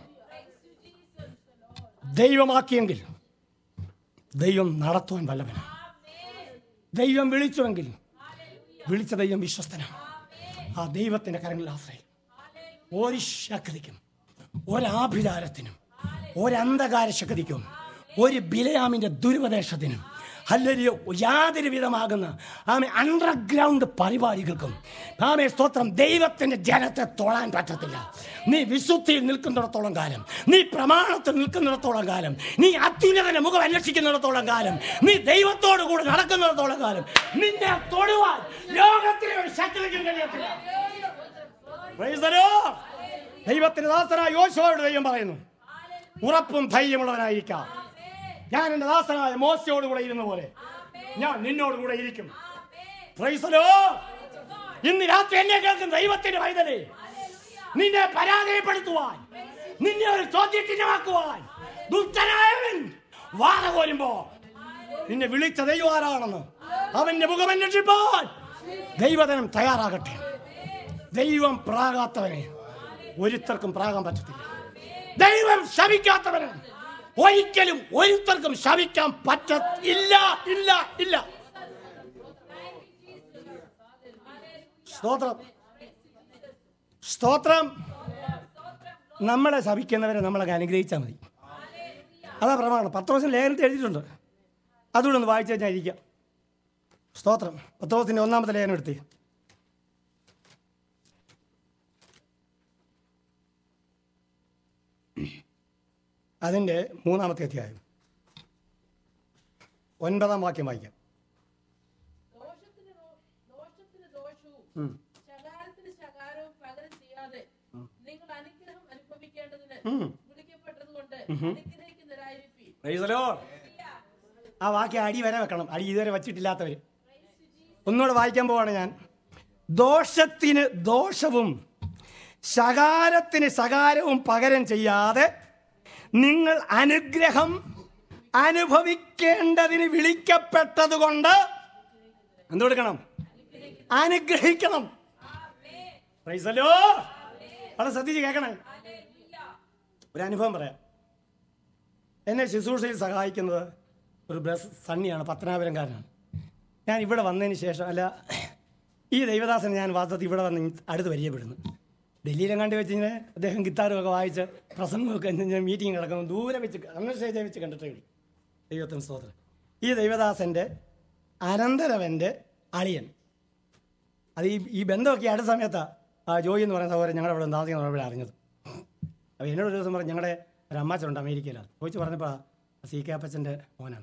ദൈവമാക്കിയെങ്കിൽ ദൈവം നടത്തുവാൻ വല്ലവനാണ്. ദൈവം വിളിച്ചുവെങ്കിൽ വിളിച്ച ദൈവം വിശ്വസ്തനാണ്. ആ ദൈവത്തിന്റെ കരങ്ങളിൽ ആശ്രയം. ഒരു ശക്തിക്കും ഒരാഭിചാരത്തിനും ഒരന്ധകാര ശക്തിക്കും ഒരു ബിലയാമിന്റെ ദുരുപദേശത്തിനും അല്ലെങ്കിൽ യാതൊരു വിധമാകുന്ന ആമേ അണ്ടർഗ്രൗണ്ട് പരിപാടികൾക്കും ആമേ സ്തോത്രം ദൈവത്തിന്റെ ജനത്തെ തൊഴാൻ പറ്റത്തില്ല. നീ വിശുദ്ധിയിൽ നിൽക്കുന്നിടത്തോളം കാലം, നീ പ്രമാണത്തിൽ നിൽക്കുന്നിടത്തോളം കാലം, നീ അത്യുന്നതന്റെ മുഖം അന്വേഷിക്കുന്നിടത്തോളം കാലം, നീ ദൈവത്തോടു കൂടെ നടക്കുന്നിടത്തോളം കാലം നിന്നെ തൊടുവാൻ ലോകത്തിലെ ഒരു ശക്തിക്കും കഴിയത്തില്ല. ദൈവത്തിന്റെ ദാസനായ യോശുവയോട് ദൈവം പറയുന്നു, ഉറപ്പും ധൈര്യമുള്ളവനായിരിക്കാം. ഞാൻ എന്റെ ദാസനായ മോശയോടുകൂടെ ഇരുന്ന പോലെ ഞാൻ നിന്നോടുകൂടെ ഇരിക്കും. ഇന്ന് രാത്രി എന്നെ കേൾക്കുന്ന ദൈവത്തിന്റെ പൈതലേ, നിന്നെ പരാജയപ്പെടുത്തുവാൻ, നിന്നെ ഒരു ചോദ്യചിഹ്നമാക്കുവാൻ ദുഷ്ടനായവൻ വാദ കോരുമ്പോ നിന്നെ വിളിച്ച ദൈവം ആരാണെന്ന് അവന്റെ മുഖം അന്വേഷിപ്പാൻ ദൈവജനം തയ്യാറാകട്ടെ. ദൈവം പ്രാകാത്തവനെ ഒരുത്തർക്കും പ്രാകാൻ പറ്റത്തില്ല. ദൈവം ശപിക്കാത്തവന് ഒരിക്കലും ഒരുത്തർക്കും ശപിക്കാൻ പറ്റില്ല. ഇല്ല ഇല്ല. സ്തോത്രം സ്തോത്രം. നമ്മളെ ശപിക്കുന്നവരെ നമ്മളൊക്കെ അനുഗ്രഹിച്ചാൽ മതി. അതാ പ്രമാണം. പത്രോസിന്റെ ലേഖനത്തിൽ എഴുതിയിട്ടുണ്ട്. അതുകൂടെ ഒന്ന് വായിച്ചു കഴിഞ്ഞാൽ ഇരിക്കാം. സ്തോത്രം. പത്രോസിന്റെ ഒന്നാമത്തെ ലേഖനം എടുത്തേ. അതിൻ്റെ മൂന്നാമത്തെ അധ്യായം ഒൻപതാം വാക്യം വായിക്കാം. ആ വാക്യം അടി വരെ വെക്കണം. അടി ഇതുവരെ വച്ചിട്ടില്ലാത്തവർ ഒന്നുകൂടെ വായിക്കാൻ പോവാണ് ഞാൻ. ദോഷത്തിന് ദോഷവും ശകാരത്തിന് ശകാരവും പകരം ചെയ്യാതെ നിങ്ങൾ അനുഗ്രഹം അനുഭവിക്കേണ്ടതിന് വിളിക്കപ്പെട്ടത് കൊണ്ട് എന്ത് കൊടുക്കണം? അനുഗ്രഹിക്കണം. വളരെ ശ്രദ്ധിച്ച് കേൾക്കണേ. ഒരു അനുഭവം പറയാം. എന്നെ ശുശ്രൂഷയിൽ സഹായിക്കുന്നത് ഒരു ബ്രസ് സണ്ണിയാണ്, പത്തനാപുരംകാരനാണ്. ഞാൻ ഇവിടെ വന്നതിന് ശേഷം അല്ല ഈ ദൈവദാസനെ ഞാൻ വാസ്തവത്തിൽ ഇവിടെ വന്ന് അടുത്ത് പരിചയപ്പെടുന്നു. ഡൽഹിയിലെങ്ങാണ്ട് വെച്ച് ഇങ്ങനെ അദ്ദേഹം ഗിത്താറുമൊക്കെ വായിച്ച് പ്രസംഗമൊക്കെ ഞാൻ മീറ്റിംഗ് കിടക്കുമ്പോൾ ദൂരെ വെച്ച് അന്ന് സ്റ്റേജിൽ വെച്ച് കണ്ടിട്ടേ ഉള്ളൂ. ദൈവത്തിന് സ്തോത്രം. ഈ ദൈവദാസൻ്റെ അനന്തരവൻ്റെ അളിയൻ, അത് ഈ ഈ ബന്ധമൊക്കെ അടുത്ത സമയത്താണ് ആ ജോയി എന്ന് പറയുന്ന സഹോദരൻ ഞങ്ങളുടെ ഇവിടെ താമസിക്കുന്ന ഇവിടെ അറിഞ്ഞത്. അപ്പോൾ എന്നോട് ഒരു ദിവസം പറഞ്ഞു, ഞങ്ങളുടെ ഒരു അമ്മാച്ചനുണ്ട് അമേരിക്കയിലാണ്, ചോദിച്ച് പറഞ്ഞപ്പോൾ സി കെ അപ്പച്ചൻ്റെ മോനാണ്.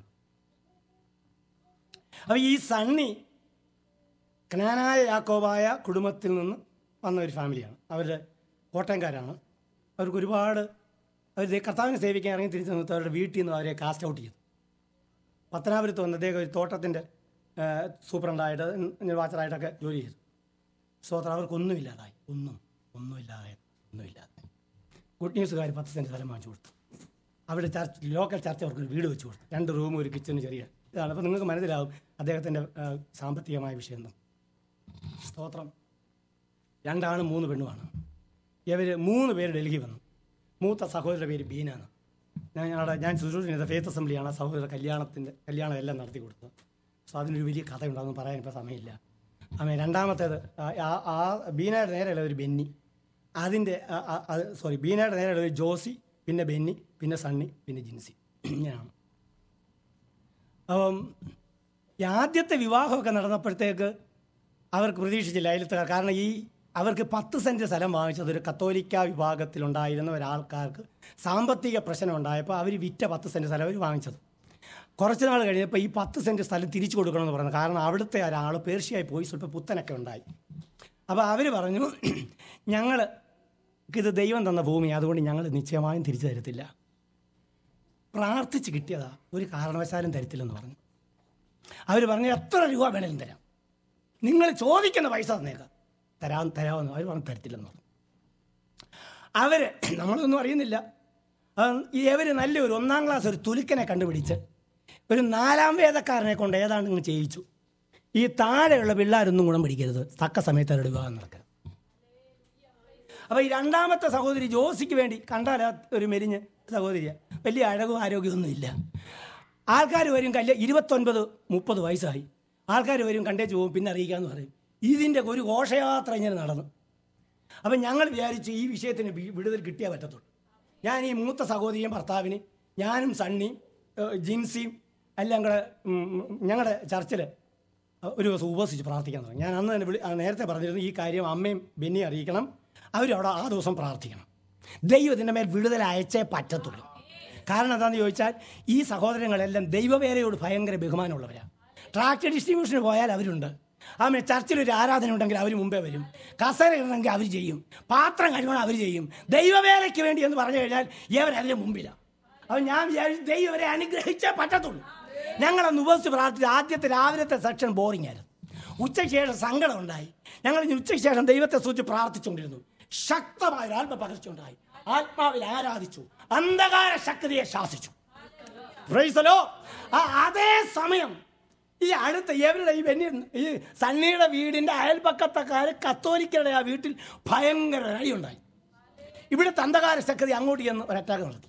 അപ്പോൾ ഈ സണ്ണി ക്നാനായ യാക്കോബായ കുടുംബത്തിൽ നിന്ന് വന്ന ഒരു ഫാമിലിയാണ്. അവർ കോട്ടയംകാരാണ്. അവർക്ക് ഒരുപാട് അവർ കർത്താവിനെ സേവിക്കാൻ ഇറങ്ങി തിരിച്ചു നിർത്തി അവരുടെ വീട്ടിൽ നിന്ന് അവരെ കാസ്റ്റ് ഔട്ട് ചെയ്തു. പത്തനാപുരത്ത് വന്ന് അദ്ദേഹം ഒരു തോട്ടത്തിൻ്റെ സൂപ്രണ്ടായിട്ട് വാച്ചറായിട്ടൊക്കെ ജോലി ചെയ്തു. സ്തോത്രം. അവർക്കൊന്നുമില്ലാതായി. ഒന്നും ഒന്നുമില്ലാതെ ഒന്നുമില്ലാതെ ഗുഡ് ന്യൂസുകാർ പത്ത് സെൻറ്റ് സ്ഥലം വാങ്ങിച്ചു കൊടുത്തു. അവിടെ ചർച്ച് ലോക്കൽ ചർച്ച് അവർക്കൊരു വീട് വെച്ച് കൊടുത്തു. രണ്ട് റൂമും ഒരു കിച്ചനും ചെറിയ ഇതാണ്. അപ്പോൾ നിങ്ങൾക്ക് മനസ്സിലാവും അദ്ദേഹത്തിൻ്റെ സാമ്പത്തികമായ വിഷയം എന്താ. സ്തോത്രം. രണ്ടാണും മൂന്ന് പെണ്ണുമാണ്. ഇവർ മൂന്ന് പേര് ഡൽഹി വന്നു. മൂത്ത സഹോദരൻ്റെ പേര് ബീനാണ്. ഞാൻ അവിടെ ഞാൻ ശുശ്രൂഷ ചെയ്ത ഫെയ്ത്ത് അസംബ്ലിയാണ് സഹോദര കല്യാണത്തിൻ്റെ കല്യാണം എല്ലാം നടത്തി കൊടുത്തത്. സോ അതിനൊരു വലിയ കഥയുണ്ടാകുന്നു, പറയാൻ ഇപ്പോൾ സമയമില്ല. അമ്മ രണ്ടാമത്തേത് ആ ബീനയുടെ നേരെയുള്ള ഒരു ബെന്നി, അതിൻ്റെ സോറി ബീനയുടെ നേരെയുള്ള ഒരു ജോസി, പിന്നെ ബെന്നി, പിന്നെ സണ്ണി, പിന്നെ ജിൻസി. ഇങ്ങനെയാണ്. അപ്പം ആദ്യത്തെ വിവാഹമൊക്കെ നടന്നപ്പോഴത്തേക്ക് അവർക്ക് പ്രതീക്ഷിച്ചില്ല അയലത്തുകാർ. കാരണം ഈ അവർക്ക് പത്ത് സെൻറ്റ് സ്ഥലം വാങ്ങിച്ചത് ഒരു കത്തോലിക്ക വിഭാഗത്തിലുണ്ടായിരുന്ന ഒരാൾക്കാർക്ക് സാമ്പത്തിക പ്രശ്നം ഉണ്ടായപ്പോൾ അവർ വിറ്റ പത്ത് സെൻറ്റ് സ്ഥലം അവർ വാങ്ങിച്ചത്. കുറച്ച് നാൾ കഴിഞ്ഞപ്പോൾ ഈ പത്ത് സെൻറ്റ് സ്ഥലം തിരിച്ചു കൊടുക്കണമെന്ന് പറയുന്നത്. കാരണം അവിടുത്തെ ഒരാൾ പേർഷ്യയായി പോയി സ്വല്പം പുത്തനൊക്കെ ഉണ്ടായി. അപ്പോൾ അവർ പറഞ്ഞു, ഞങ്ങൾ ഇത് ദൈവം തന്ന ഭൂമി, അതുകൊണ്ട് ഞങ്ങൾ നിശ്ചയമായും തിരിച്ചു തരത്തില്ല. പ്രാർത്ഥിച്ച് കിട്ടിയതാ, ഒരു കാരണവശാലും തരത്തില്ലെന്ന് പറഞ്ഞു. അവർ പറഞ്ഞു എത്ര രൂപ വേണേലും തരാം, നിങ്ങൾ ചോദിക്കുന്ന പൈസ തന്നേക്കാം, തരാൻ തരാമെന്ന് അവർ പറഞ്ഞു. തരത്തില്ലെന്ന് പറഞ്ഞു. അവർ നമ്മളൊന്നും അറിയുന്നില്ല. ഇവർ നല്ലൊരു ഒന്നാം ക്ലാസ് ഒരു തുലുക്കനെ കണ്ടുപിടിച്ച് ഒരു നാലാം വേദക്കാരനെ കൊണ്ട് ഏതാണ്ട് ഇങ്ങ് ചെയ്യിച്ചു. ഈ താഴെയുള്ള പിള്ളേരൊന്നും ഗുണം പിടിക്കരുത്, തക്ക സമയത്ത് അവരുടെ വിവാഹം നടക്കണം. അപ്പോൾ ഈ രണ്ടാമത്തെ സഹോദരി ജോസിക്ക് വേണ്ടി കണ്ടാൽ ഒരു മെലിഞ്ഞ് സഹോദരിയാണ്, വലിയ അഴകും ആരോഗ്യമൊന്നും ഇല്ല. ആൾക്കാർ വരും, കല്യാണം ഇരുപത്തൊൻപത് മുപ്പത് വയസ്സായി, ആൾക്കാർ വരും കണ്ടേച്ച് പോകും, പിന്നെ അറിയിക്കാമെന്ന് പറയും. ഇതിൻ്റെ ഒരു ഘോഷയാത്ര ഇങ്ങനെ നടന്നു. അപ്പം ഞങ്ങൾ വിചാരിച്ചു ഈ വിഷയത്തിന് വിടുതൽ കിട്ടിയാൽ പറ്റത്തുള്ളൂ. ഞാൻ ഈ മൂത്ത സഹോദരിയും ഭർത്താവിന്, ഞാനും സണ്ണിയും ജിൻസിയും എല്ലാം കൂടെ ഞങ്ങളുടെ ചർച്ചിൽ ഒരു ദിവസം ഉപവസിച്ച് പ്രാർത്ഥിക്കാൻ തുടങ്ങി. ഞാൻ അന്ന് തന്നെ വിളി നേരത്തെ പറഞ്ഞിരുന്നു ഈ കാര്യം അമ്മയും ബെന്നിയെ അറിയിക്കണം, അവരവിടെ ആ ദിവസം പ്രാർത്ഥിക്കണം. ദൈവത്തിൻ്റെ മേൽ വിടുതൽ അയച്ചേ പറ്റത്തുള്ളൂ. കാരണം എന്താണെന്ന് ചോദിച്ചാൽ ഈ സഹോദരങ്ങളെല്ലാം ദൈവവേലയോട് ഭയങ്കര ബഹുമാനമുള്ളവരാണ്. ട്രാക്ട് ഡിസ്ട്രിബ്യൂഷന് പോയാൽ അവരുണ്ട്, ആമേ ചർച്ചിലൊരു ആരാധന ഉണ്ടെങ്കിൽ അവർ മുമ്പേ വരും, കസേര ഇടണമെങ്കിൽ അവർ ചെയ്യും, പാത്രം കഴുകണം അവർ ചെയ്യും. ദൈവവേലയ്ക്ക് വേണ്ടി എന്ന് പറഞ്ഞു കഴിഞ്ഞാൽ ഇവരതിൻ്റെ മുമ്പിലാണ്. അപ്പോൾ ഞാൻ വിചാരിച്ചു ദൈവം ഇവരെ അനുഗ്രഹിച്ചേ പറ്റത്തുള്ളൂ. ഞങ്ങളൊന്ന് ഉപവസിച്ച് പ്രാർത്ഥിച്ചു. ആദ്യത്തെ രാവിലത്തെ സെക്ഷൻ ബോറിംഗ് ആയിരുന്നു. ഉച്ചയ്ക്ക് ശേഷം സങ്കടം ഉണ്ടായി. ഞങ്ങൾ ഉച്ചയ്ക്ക് ശേഷം ദൈവത്തെ സൂചിച്ച് പ്രാർത്ഥിച്ചുകൊണ്ടിരുന്നു. ശക്തമായ ആത്മ പകർച്ചയുണ്ടായി. ആത്മാവിൽ ആരാധിച്ചു, അന്ധകാര ശക്തിയെ ശാസിച്ചു. Praise the Lord. അതേ സമയം ഈ അടുത്ത ഇവരുടെ ഈ വെന്നി ഈ സണ്ണിയുടെ വീടിൻ്റെ അയൽപക്കത്തക്കാർ കത്തോലിക്കരുടെ ആ വീട്ടിൽ ഭയങ്കര അടിയുണ്ടായി. ഇവിടുത്തെ അന്ധകാര ശക്തി അങ്ങോട്ട് ചെന്ന് ഒരു അറ്റാക്ക് നടത്തി.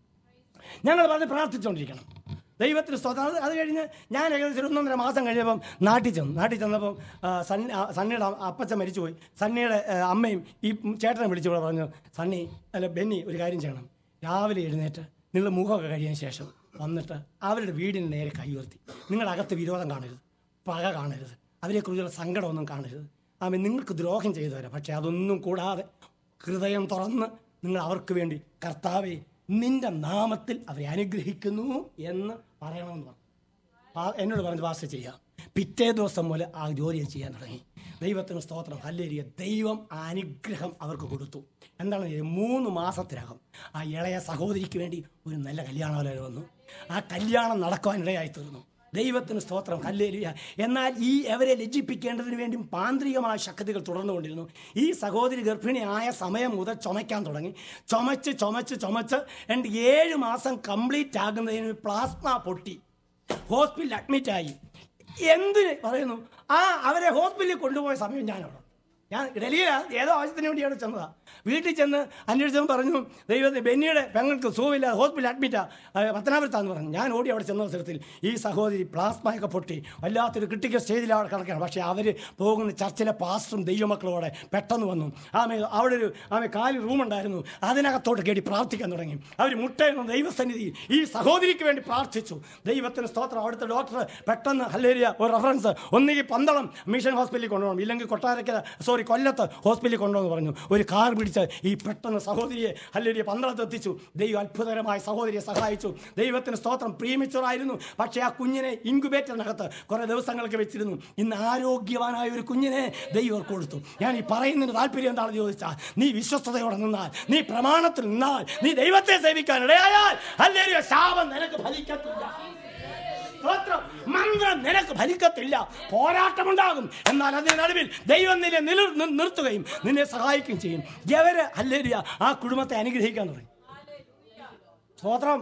ഞങ്ങൾ പറഞ്ഞ് പ്രാർത്ഥിച്ചുകൊണ്ടിരിക്കണം, ദൈവത്തിന് സ്തോത്രം. അത് കഴിഞ്ഞ് ഞാൻ ഏകദേശം ഒന്നൊന്നര മാസം കഴിഞ്ഞപ്പം നാട്ടിൽ ചെന്നു. നാട്ടിൽ ചെന്നപ്പം സണ്ണി സണ്ണിയുടെ അപ്പച്ചൻ മരിച്ചുപോയി. സണ്ണിയുടെ അമ്മയും ഈ ചേട്ടനെ വിളിച്ചുകൂടെ പറഞ്ഞു, സണ്ണി അല്ല ബെന്നി ഒരു കാര്യം ചെയ്യണം, രാവിലെ എഴുന്നേറ്റ് നിങ്ങൾ മുഖമൊക്കെ കഴിയാൻ ശേഷം വന്നിട്ട് അവരുടെ വീടിന് നേരെ കൈ ഉയർത്തി, നിങ്ങളുടെ അകത്ത് വിരോധം കാണരുത്, പക കാണരുത്, അവരെക്കുറിച്ചുള്ള സങ്കടമൊന്നും കാണരുത്. ആമേ നിങ്ങൾക്ക് ദ്രോഹം ചെയ്തവരാ, പക്ഷേ അതൊന്നും കൂടാതെ ഹൃദയം തുറന്ന് നിങ്ങൾ അവർക്ക് വേണ്ടി കർത്താവെ നിന്റെ നാമത്തിൽ അവരെ അനുഗ്രഹിക്കുന്നു എന്ന് പറയണമെന്ന് പറഞ്ഞു. എന്നോട് പറഞ്ഞ് പാസ്റ്റർ ചെയ്യാം. പിറ്റേ ദിവസം മുതൽ ആ ജോലി ചെയ്യാൻ തുടങ്ങി. ദൈവത്തിന് സ്തോത്രം, ഹല്ലേലൂയ. ദൈവം ആ അനുഗ്രഹം അവർക്ക് കൊടുത്തു. എന്താണ്, മൂന്ന് മാസത്തിനകം ആ ഇളയ സഹോദരിക്ക് വേണ്ടി ഒരു നല്ല കല്യാണാലോചന വന്നു. ആ കല്യാണം നടക്കുവാനിടയായി തീർന്നു. ദൈവത്തിന് സ്തോത്രം, ഹല്ലേലൂയ. എന്നാൽ ഈ അവരെ ലജ്ജിപ്പിക്കേണ്ടതിന് വേണ്ടി പാന്ത്രികമായ ശക്തികൾ തുടർന്നുകൊണ്ടിരുന്നു. ഈ സഹോദരി ഗർഭിണിയായ സമയം മുതൽ ചുമയ്ക്കാൻ തുടങ്ങി. ചുമച്ച് ചുമച്ച് ചുമച്ച് രണ്ട് ഏഴ് മാസം കംപ്ലീറ്റ് ആകുന്നതിന് പ്ലാസ്മ പൊട്ടി ഹോസ്പിറ്റലിൽ അഡ്മിറ്റായി. എന്തിന് പറയുന്നു, ആ അവരെ ഹോസ്പിറ്റലിൽ കൊണ്ടുപോയ സമയം ഞാനവിടെ ഞാൻ ഡൽഹിയിലാണ്, ഏതോ ആവശ്യത്തിന് വേണ്ടി അവിടെ ചെന്നതാണ്. വീട്ടിൽ ചെന്ന് അന്വേഷിച്ചപ്പോൾ പറഞ്ഞു ദൈവത്തെ ബെന്നിയുടെ പെങ്ങൾക്ക് സുഖമില്ല, ഹോസ്പിറ്റലിൽ അഡ്മിറ്റാണ്, പത്തനാപുരത്താന്ന് പറഞ്ഞു. ഞാൻ ഓടി അവിടെ ചെന്ന അവസരത്തിൽ ഈ സഹോദരി പ്ലാസ്മയൊക്കെ പൊട്ടി വല്ലാത്തൊരു ക്രിട്ടിക്കൽ സ്റ്റേജിൽ അവിടെ കിടക്കുകയാണ്. പക്ഷേ അവർ പോകുന്ന ചർച്ചിലെ പാസ്റ്ററും ദൈവമക്കളോടെ പെട്ടെന്ന് വന്നു. ആമേ അവിടെ ഒരു ആമേ കാലി റൂമുണ്ടായിരുന്നു, അതിനകത്തോട്ട് കേടി പ്രാർത്ഥിക്കാൻ തുടങ്ങി. അവർ മുട്ടയെന്ന ദൈവസന്നിധിയിൽ ഈ സഹോദരിക്ക് വേണ്ടി പ്രാർത്ഥിച്ചു. ദൈവത്തിന് സ്തോത്രം. അവിടുത്തെ ഡോക്ടർ പെട്ടെന്ന് ഹല്ലേലൂയ ഒരു റെഫറൻസ്, ഒന്നുകിൽ പന്തളം മിഷൻ ഹോസ്പിറ്റലിൽ കൊണ്ടുപോകണം, ഇല്ലെങ്കിൽ കൊട്ടാരക്കര സോറി കൊല്ലത്ത് ഹോസ്പിറ്റലിൽ കൊണ്ടുപോകുന്നു പറഞ്ഞു. ഒരു കാർ പിടിച്ച് ഈ പെട്ടെന്ന് സഹോദരിയെ ഹല്ലേലൂയ പന്തളത്ത് എത്തിച്ചു. ദൈവം അത്ഭുതകരമായി സഹോദരിയെ സഹായിച്ചു. ദൈവത്തിന് സ്തോത്രം. പ്രീമിച്ചറായിരുന്നു, പക്ഷേ ആ കുഞ്ഞിനെ ഇൻക്യുബേറ്ററിനകത്ത് കുറേ ദിവസങ്ങൾക്ക് വെച്ചിരുന്നു. ഇന്ന് ആരോഗ്യവാനായ ഒരു കുഞ്ഞിനെ ദൈവം കൊടുത്തു. ഞാൻ ഈ പറയുന്നതിന് താല്പര്യം എന്താണെന്ന് ചോദിച്ചാൽ, നീ വിശ്വസ്തയോടെ നിന്നാൽ, നീ പ്രമാണത്തിൽ നിന്നാൽ, നീ ദൈവത്തെ സേവിക്കാൻ ഇടയായാൽ ഹല്ലേലൂയ ശാപം നിനക്ക് ഫലിക്കത്തില്ല. മന്ത്രം നിനക്ക് ഫലിക്കത്തില്ല. പോരാട്ടമുണ്ടാകും, എന്നാൽ അതിന് നടുവിൽ ദൈവം നിന്നെ നില നിർത്തുകയും നിന്നെ സഹായിക്കുകയും ചെയ്യും. എവര് ഹല്ലേലൂയ ആ കുടുംബത്തെ അനുഗ്രഹിക്കാൻ തുടങ്ങി. സ്തോത്രം.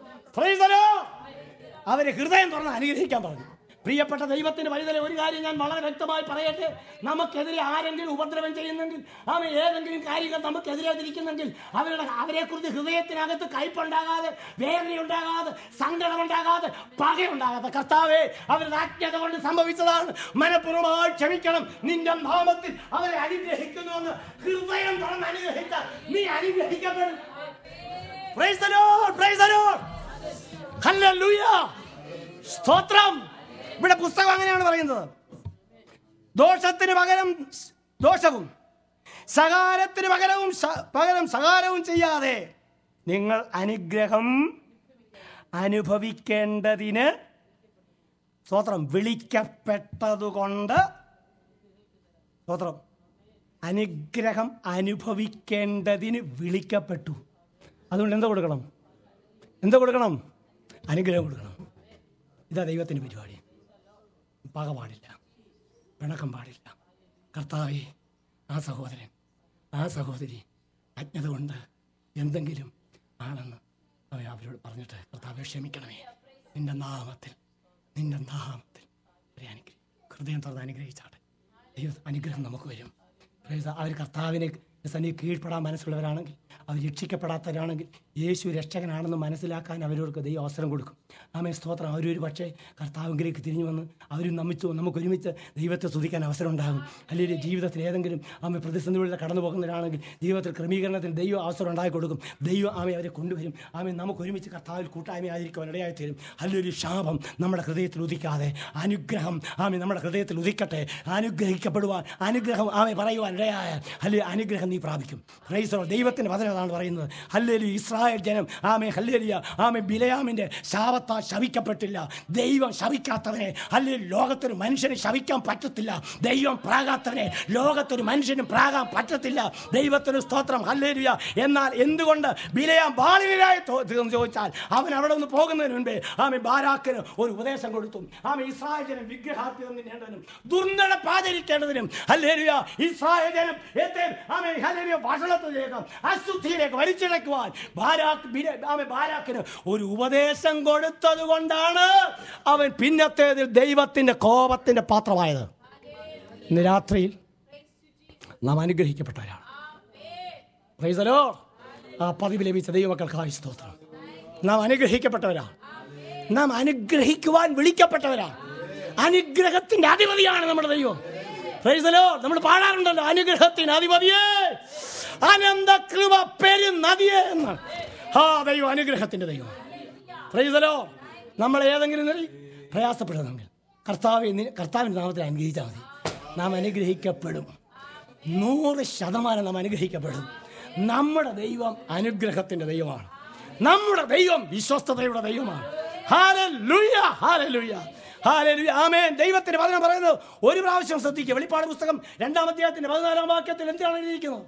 അവരെ ഹൃദയം തുറന്ന് അനുഗ്രഹിക്കാൻ പറഞ്ഞു. പ്രിയപ്പെട്ട ദൈവത്തിന് വലുതലെ ഒരു കാര്യം ഞാൻ വളരെ വ്യക്തമായി പറയട്ടെ, നമുക്കെതിരെ ആരെങ്കിലും ഉപദ്രവം ചെയ്യുന്നെങ്കിൽ, അവൻ ഏതെങ്കിലും കാര്യങ്ങൾ നമുക്കെതിരെ തിരിക്കുന്നെങ്കിൽ, അവരുടെ അവരെക്കുറിച്ച് ഹൃദയത്തിനകത്ത് കയ്പുണ്ടാകാതെ, വേദനയുണ്ടാകാതെ, സങ്കടമുണ്ടാകാതെ, പകയുണ്ടാകാതെ, കർത്താവേ അവരുടെ അജ്ഞത കൊണ്ട് സംഭവിച്ചതാണ്, മനഃപൂർവ്വമായി ക്ഷമിക്കണം, നിന്റെ നാമത്തിൽ അവരെ അനുഗ്രഹിക്കുന്നുവെന്ന് ഹൃദയം തുറന്ന് അനുഗ്രഹിച്ച നീ അനുഗ്രഹിക്കപ്പെടും. Praise the Lord, praise the Lord, ഹല്ലേലൂയ, സ്തോത്രം. ഇവിടെ പുസ്തകം അങ്ങനെയാണ് പറയുന്നത്, ദോഷത്തിന് പകരം ദോഷവും സകാരത്തിന് പകരവും പകരം സകാരവും ചെയ്യാതെ നിങ്ങൾ അനുഗ്രഹം അനുഭവിക്കേണ്ടതിന്, സ്തോത്രം, വിളിക്കപ്പെട്ടതുകൊണ്ട്, സ്തോത്രം, അനുഗ്രഹം അനുഭവിക്കേണ്ടതിന് വിളിക്കപ്പെട്ടു. അതുകൊണ്ട് എന്താ കൊടുക്കണം? എന്താ കൊടുക്കണം? അനുഗ്രഹം കൊടുക്കണം. ഇതാ ദൈവത്തിൻ്റെ പരിപാടി. പക പാടില്ല, പിണക്കം പാടില്ല. കർത്താവേ, ആ സഹോദരൻ ആ സഹോദരി അജ്ഞത കൊണ്ട് എന്തെങ്കിലും ആണെന്ന് അവൻ അവരോട് പറഞ്ഞിട്ട്, കർത്താവേ ക്ഷമിക്കണമേ, നിന്റെ നാമത്തിൽ നിന്റെ നാമത്തിൽ അവരെ അനുഗ്രഹം ഹൃദയം തുറന്ന് അനുഗ്രഹിച്ചാട്ടെ. ദൈവ അനുഗ്രഹം നമുക്ക് വരും. അവർ കർത്താവിനെ സന്നി കീഴ്പ്പെടാൻ മനസ്സുള്ളവരാണെങ്കിൽ, അവർ രക്ഷിക്കപ്പെടാത്തവരാണെങ്കിൽ, യേശു രക്ഷകനാണെന്ന് മനസ്സിലാക്കാൻ അവരോർക്ക് ദൈവം അവസരം കൊടുക്കും. ആമേ സ്തോത്രം. അവരൊരു പക്ഷേ കർത്താവിലേക്ക് തിരിഞ്ഞു വന്ന് അവരും നമ്മിച്ചു നമുക്കൊരുമിച്ച് ദൈവത്തെ സ്തുതിക്കാൻ അവസരം ഉണ്ടാകും. അല്ലെങ്കിൽ ജീവിതത്തിൽ ഏതെങ്കിലും ആമേ പ്രതിസന്ധികളിലൂടെ കടന്നു പോകുന്നവരാണെങ്കിൽ ജീവിതത്തിൽ ക്രമീകരണത്തിന് ദൈവം അവസരം ഉണ്ടാക്കി കൊടുക്കും. ദൈവം ആമേ അവരെ കൊണ്ടുവരും. ആമേ നമുക്കൊരുമിച്ച് കർത്താവിൽ കൂട്ടായ്മ ആയിരിക്കുവാൻ ഇടയായി തീരും. അല്ലെങ്കിൽ ശാപം നമ്മുടെ ഹൃദയത്തിൽ ഉദിക്കാതെ അനുഗ്രഹം ആമേ നമ്മുടെ ഹൃദയത്തിൽ ഉദിക്കട്ടെ. അനുഗ്രഹിക്കപ്പെടുവാൻ, അനുഗ്രഹം ആമേ പറയുവാൻ ഇടയായാൽ അല്ലെങ്കിൽ അനുഗ്രഹം നീ പ്രാപിക്കും. പ്രൈസ് ദൈവത്തിൻ്റെ വചനം അതാണ് പറയുന്നത്. ഹല്ലേലൂയ. ഇസ്രായേൽ ജനം ആമേ ഹല്ലേലൂയ ആമേ ബിലയാമിൻ്റെ ശാപത്താൽ ശപിക്കപ്പെട്ടില്ല. ദൈവം ശപിക്കാത്തവനെ അല്ലെങ്കിൽ ലോകത്തൊരു മനുഷ്യന് ശപിക്കാൻ പറ്റത്തില്ല. ദൈവം പ്രാകാത്തവനെ ലോകത്തൊരു മനുഷ്യനും പ്രാകാൻ പറ്റത്തില്ല. ദൈവത്തിന് സ്തോത്രം. ഹല്ലേലൂയ. എന്നാൽ എന്തുകൊണ്ട് ബിലയാം ബാലികരായി ചോദിച്ചാൽ അവൻ അവിടെ നിന്ന് പോകുന്നതിന് മുൻപേ ആമേ ബാരാക്കിന് ഒരു ഉപദേശം കൊടുത്തു. ആമേ ഇസ്രായേൽ ജനം വിഗ്രഹാർപ്പിതം നേടേണ്ടതിനും ദുർനടപ്പ് ആചരിക്കേണ്ടതിനും ഹല്ലേലൂയ ഇസ്രായേൽ ജനം ആമേ ഹല്ലേലൂയ വഷളത്തിലേക്ക് അശുദ്ധിയിലേക്ക് വലിച്ചിഴക്കുവാൻ ബാരാക്ക് ആമേ ബാരാക്കിന് ഒരു ഉപദേശം കൊടുത്തത് കൊണ്ടാണ് അവൻ പിന്നത്തേതിൽ ദൈവത്തിന്റെ കോപത്തിന്റെ പാത്രമായത്. ഇന്ന് രാത്രിയിൽ നാം അനുഗ്രഹിക്കപ്പെട്ടവരാണ്. Price the Lord. ആ പതിവ് ലഭിച്ച ദൈവമക്കൾക്കായി സ്തോത്രം. നാം അനുഗ്രഹിക്കപ്പെട്ടവരാണ്. നാം അനുഗ്രഹിക്കുവാൻ വിളിക്കപ്പെട്ടവരാണ്. അനുഗ്രഹത്തിന്റെ അധിപതിയാണ് നമ്മുടെ ദൈവം. Praise the Lord. നമ്മൾ പാടാറുണ്ടല്ലോ, അനുഗ്രഹത്തിന് അധിപതിയേ, അനന്ത കൃപ പെരു നദിയേ എന്ന്. ആ ദൈവം അനുഗ്രഹത്തിന്റെ ദൈവം. Praise the Lord. നമ്മൾ ഏതെങ്കിലും പ്രയാസപ്പെടുന്നെങ്കിൽ കർത്താവ് കർത്താവിൻ്റെ നാമത്തിൽ അനുഗ്രഹിച്ചാൽ മതി. നാം അനുഗ്രഹിക്കപ്പെടും. നൂറ് ശതമാനം നാം അനുഗ്രഹിക്കപ്പെടും. നമ്മുടെ ദൈവം അനുഗ്രഹത്തിന്റെ ദൈവമാണ്. നമ്മുടെ ദൈവം വിശ്വസ്തതയുടെ ദൈവമാണ്. ഹല്ലേലൂയ, ഹല്ലേലൂയ, ഹല്ലേലൂയ, ആമേൻ. ദൈവത്തിന്റെ വചനം പറയുന്നത് ഒരു പ്രാവശ്യം ശ്രദ്ധിക്കുക. വെളിപ്പാട് പുസ്തകം രണ്ടാം അധ്യായത്തിന്റെ പതിനാലാം വാക്യത്തിൽ എന്താണ് എഴുതിയിരിക്കുന്നത്?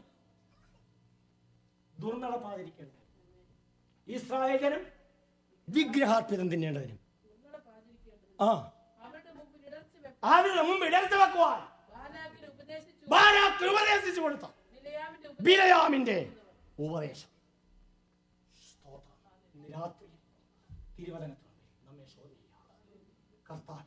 ദുർനടപ്പാതിരിക്കേണ്ടത് ഇസ്രായേൽ ജനം വിഗ്രഹാർപ്പിതം തിന്നേണ്ടതിനും ആ അവരുടെ മുമ്പ് ഇടർച്ച വെക്കുവാൻ ബാരാക്ക് ഉപദേശിച്ചു കൊടുത്ത ബിലയാമിന്റെ ഉപദേശം. രാത്രി തിരുവചനത്തിൽ നമ്മെ ശോധിക്കുക. കർത്താവേ,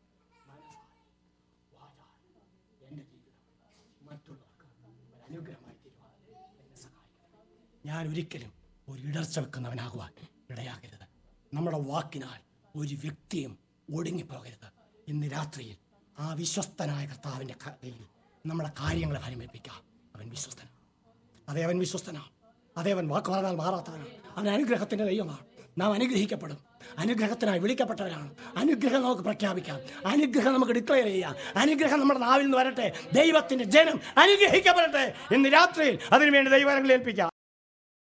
എന്റെ ജീവിതം മറ്റുള്ളവർക്ക് ഒരു അനുഗ്രഹമായി തീരുവാൻ എന്നെ സഹായിക്കണം. ഞാൻ ഒരിക്കലും ഒരു ഇടർച്ച വെക്കുന്നവനാകുവാൻ ഇടയാകരുത്. നമ്മുടെ വാക്കിനാൽ ഒരു വ്യക്തിയും ഒടുങ്ങിപ്പോകരുത്. ഇന്ന് രാത്രിയിൽ ആ വിശ്വസ്തനായ കർത്താവിൻ്റെ കയ്യിൽ നമ്മുടെ കാര്യങ്ങളെ ഫലമേൽപ്പിക്കാം. അവൻ വിശ്വസ്തനാണ്. അതേ അവൻ വിശ്വസ്തനാണ്. അതേ അവൻ വാക്ക് പറഞ്ഞാൽ മാറാത്തവനാണ്. അവൻ അനുഗ്രഹത്തിൻ്റെ ദൈവമാണ്. നാം അനുഗ്രഹിക്കപ്പെടും. അനുഗ്രഹത്തിനായി വിളിക്കപ്പെട്ടവരാണ്. അനുഗ്രഹം നമുക്ക് പ്രഖ്യാപിക്കാം. അനുഗ്രഹം നമുക്ക് ഡിക്ലെയർ ചെയ്യാം. അനുഗ്രഹം നമ്മുടെ നാവിൽ നിന്ന് വരട്ടെ. ദൈവത്തിൻ്റെ ജനം അനുഗ്രഹിക്കപ്പെടട്ടെ. ഇന്ന് രാത്രിയിൽ അതിനുവേണ്ടി ദൈവങ്ങളെ ഏൽപ്പിക്കാം.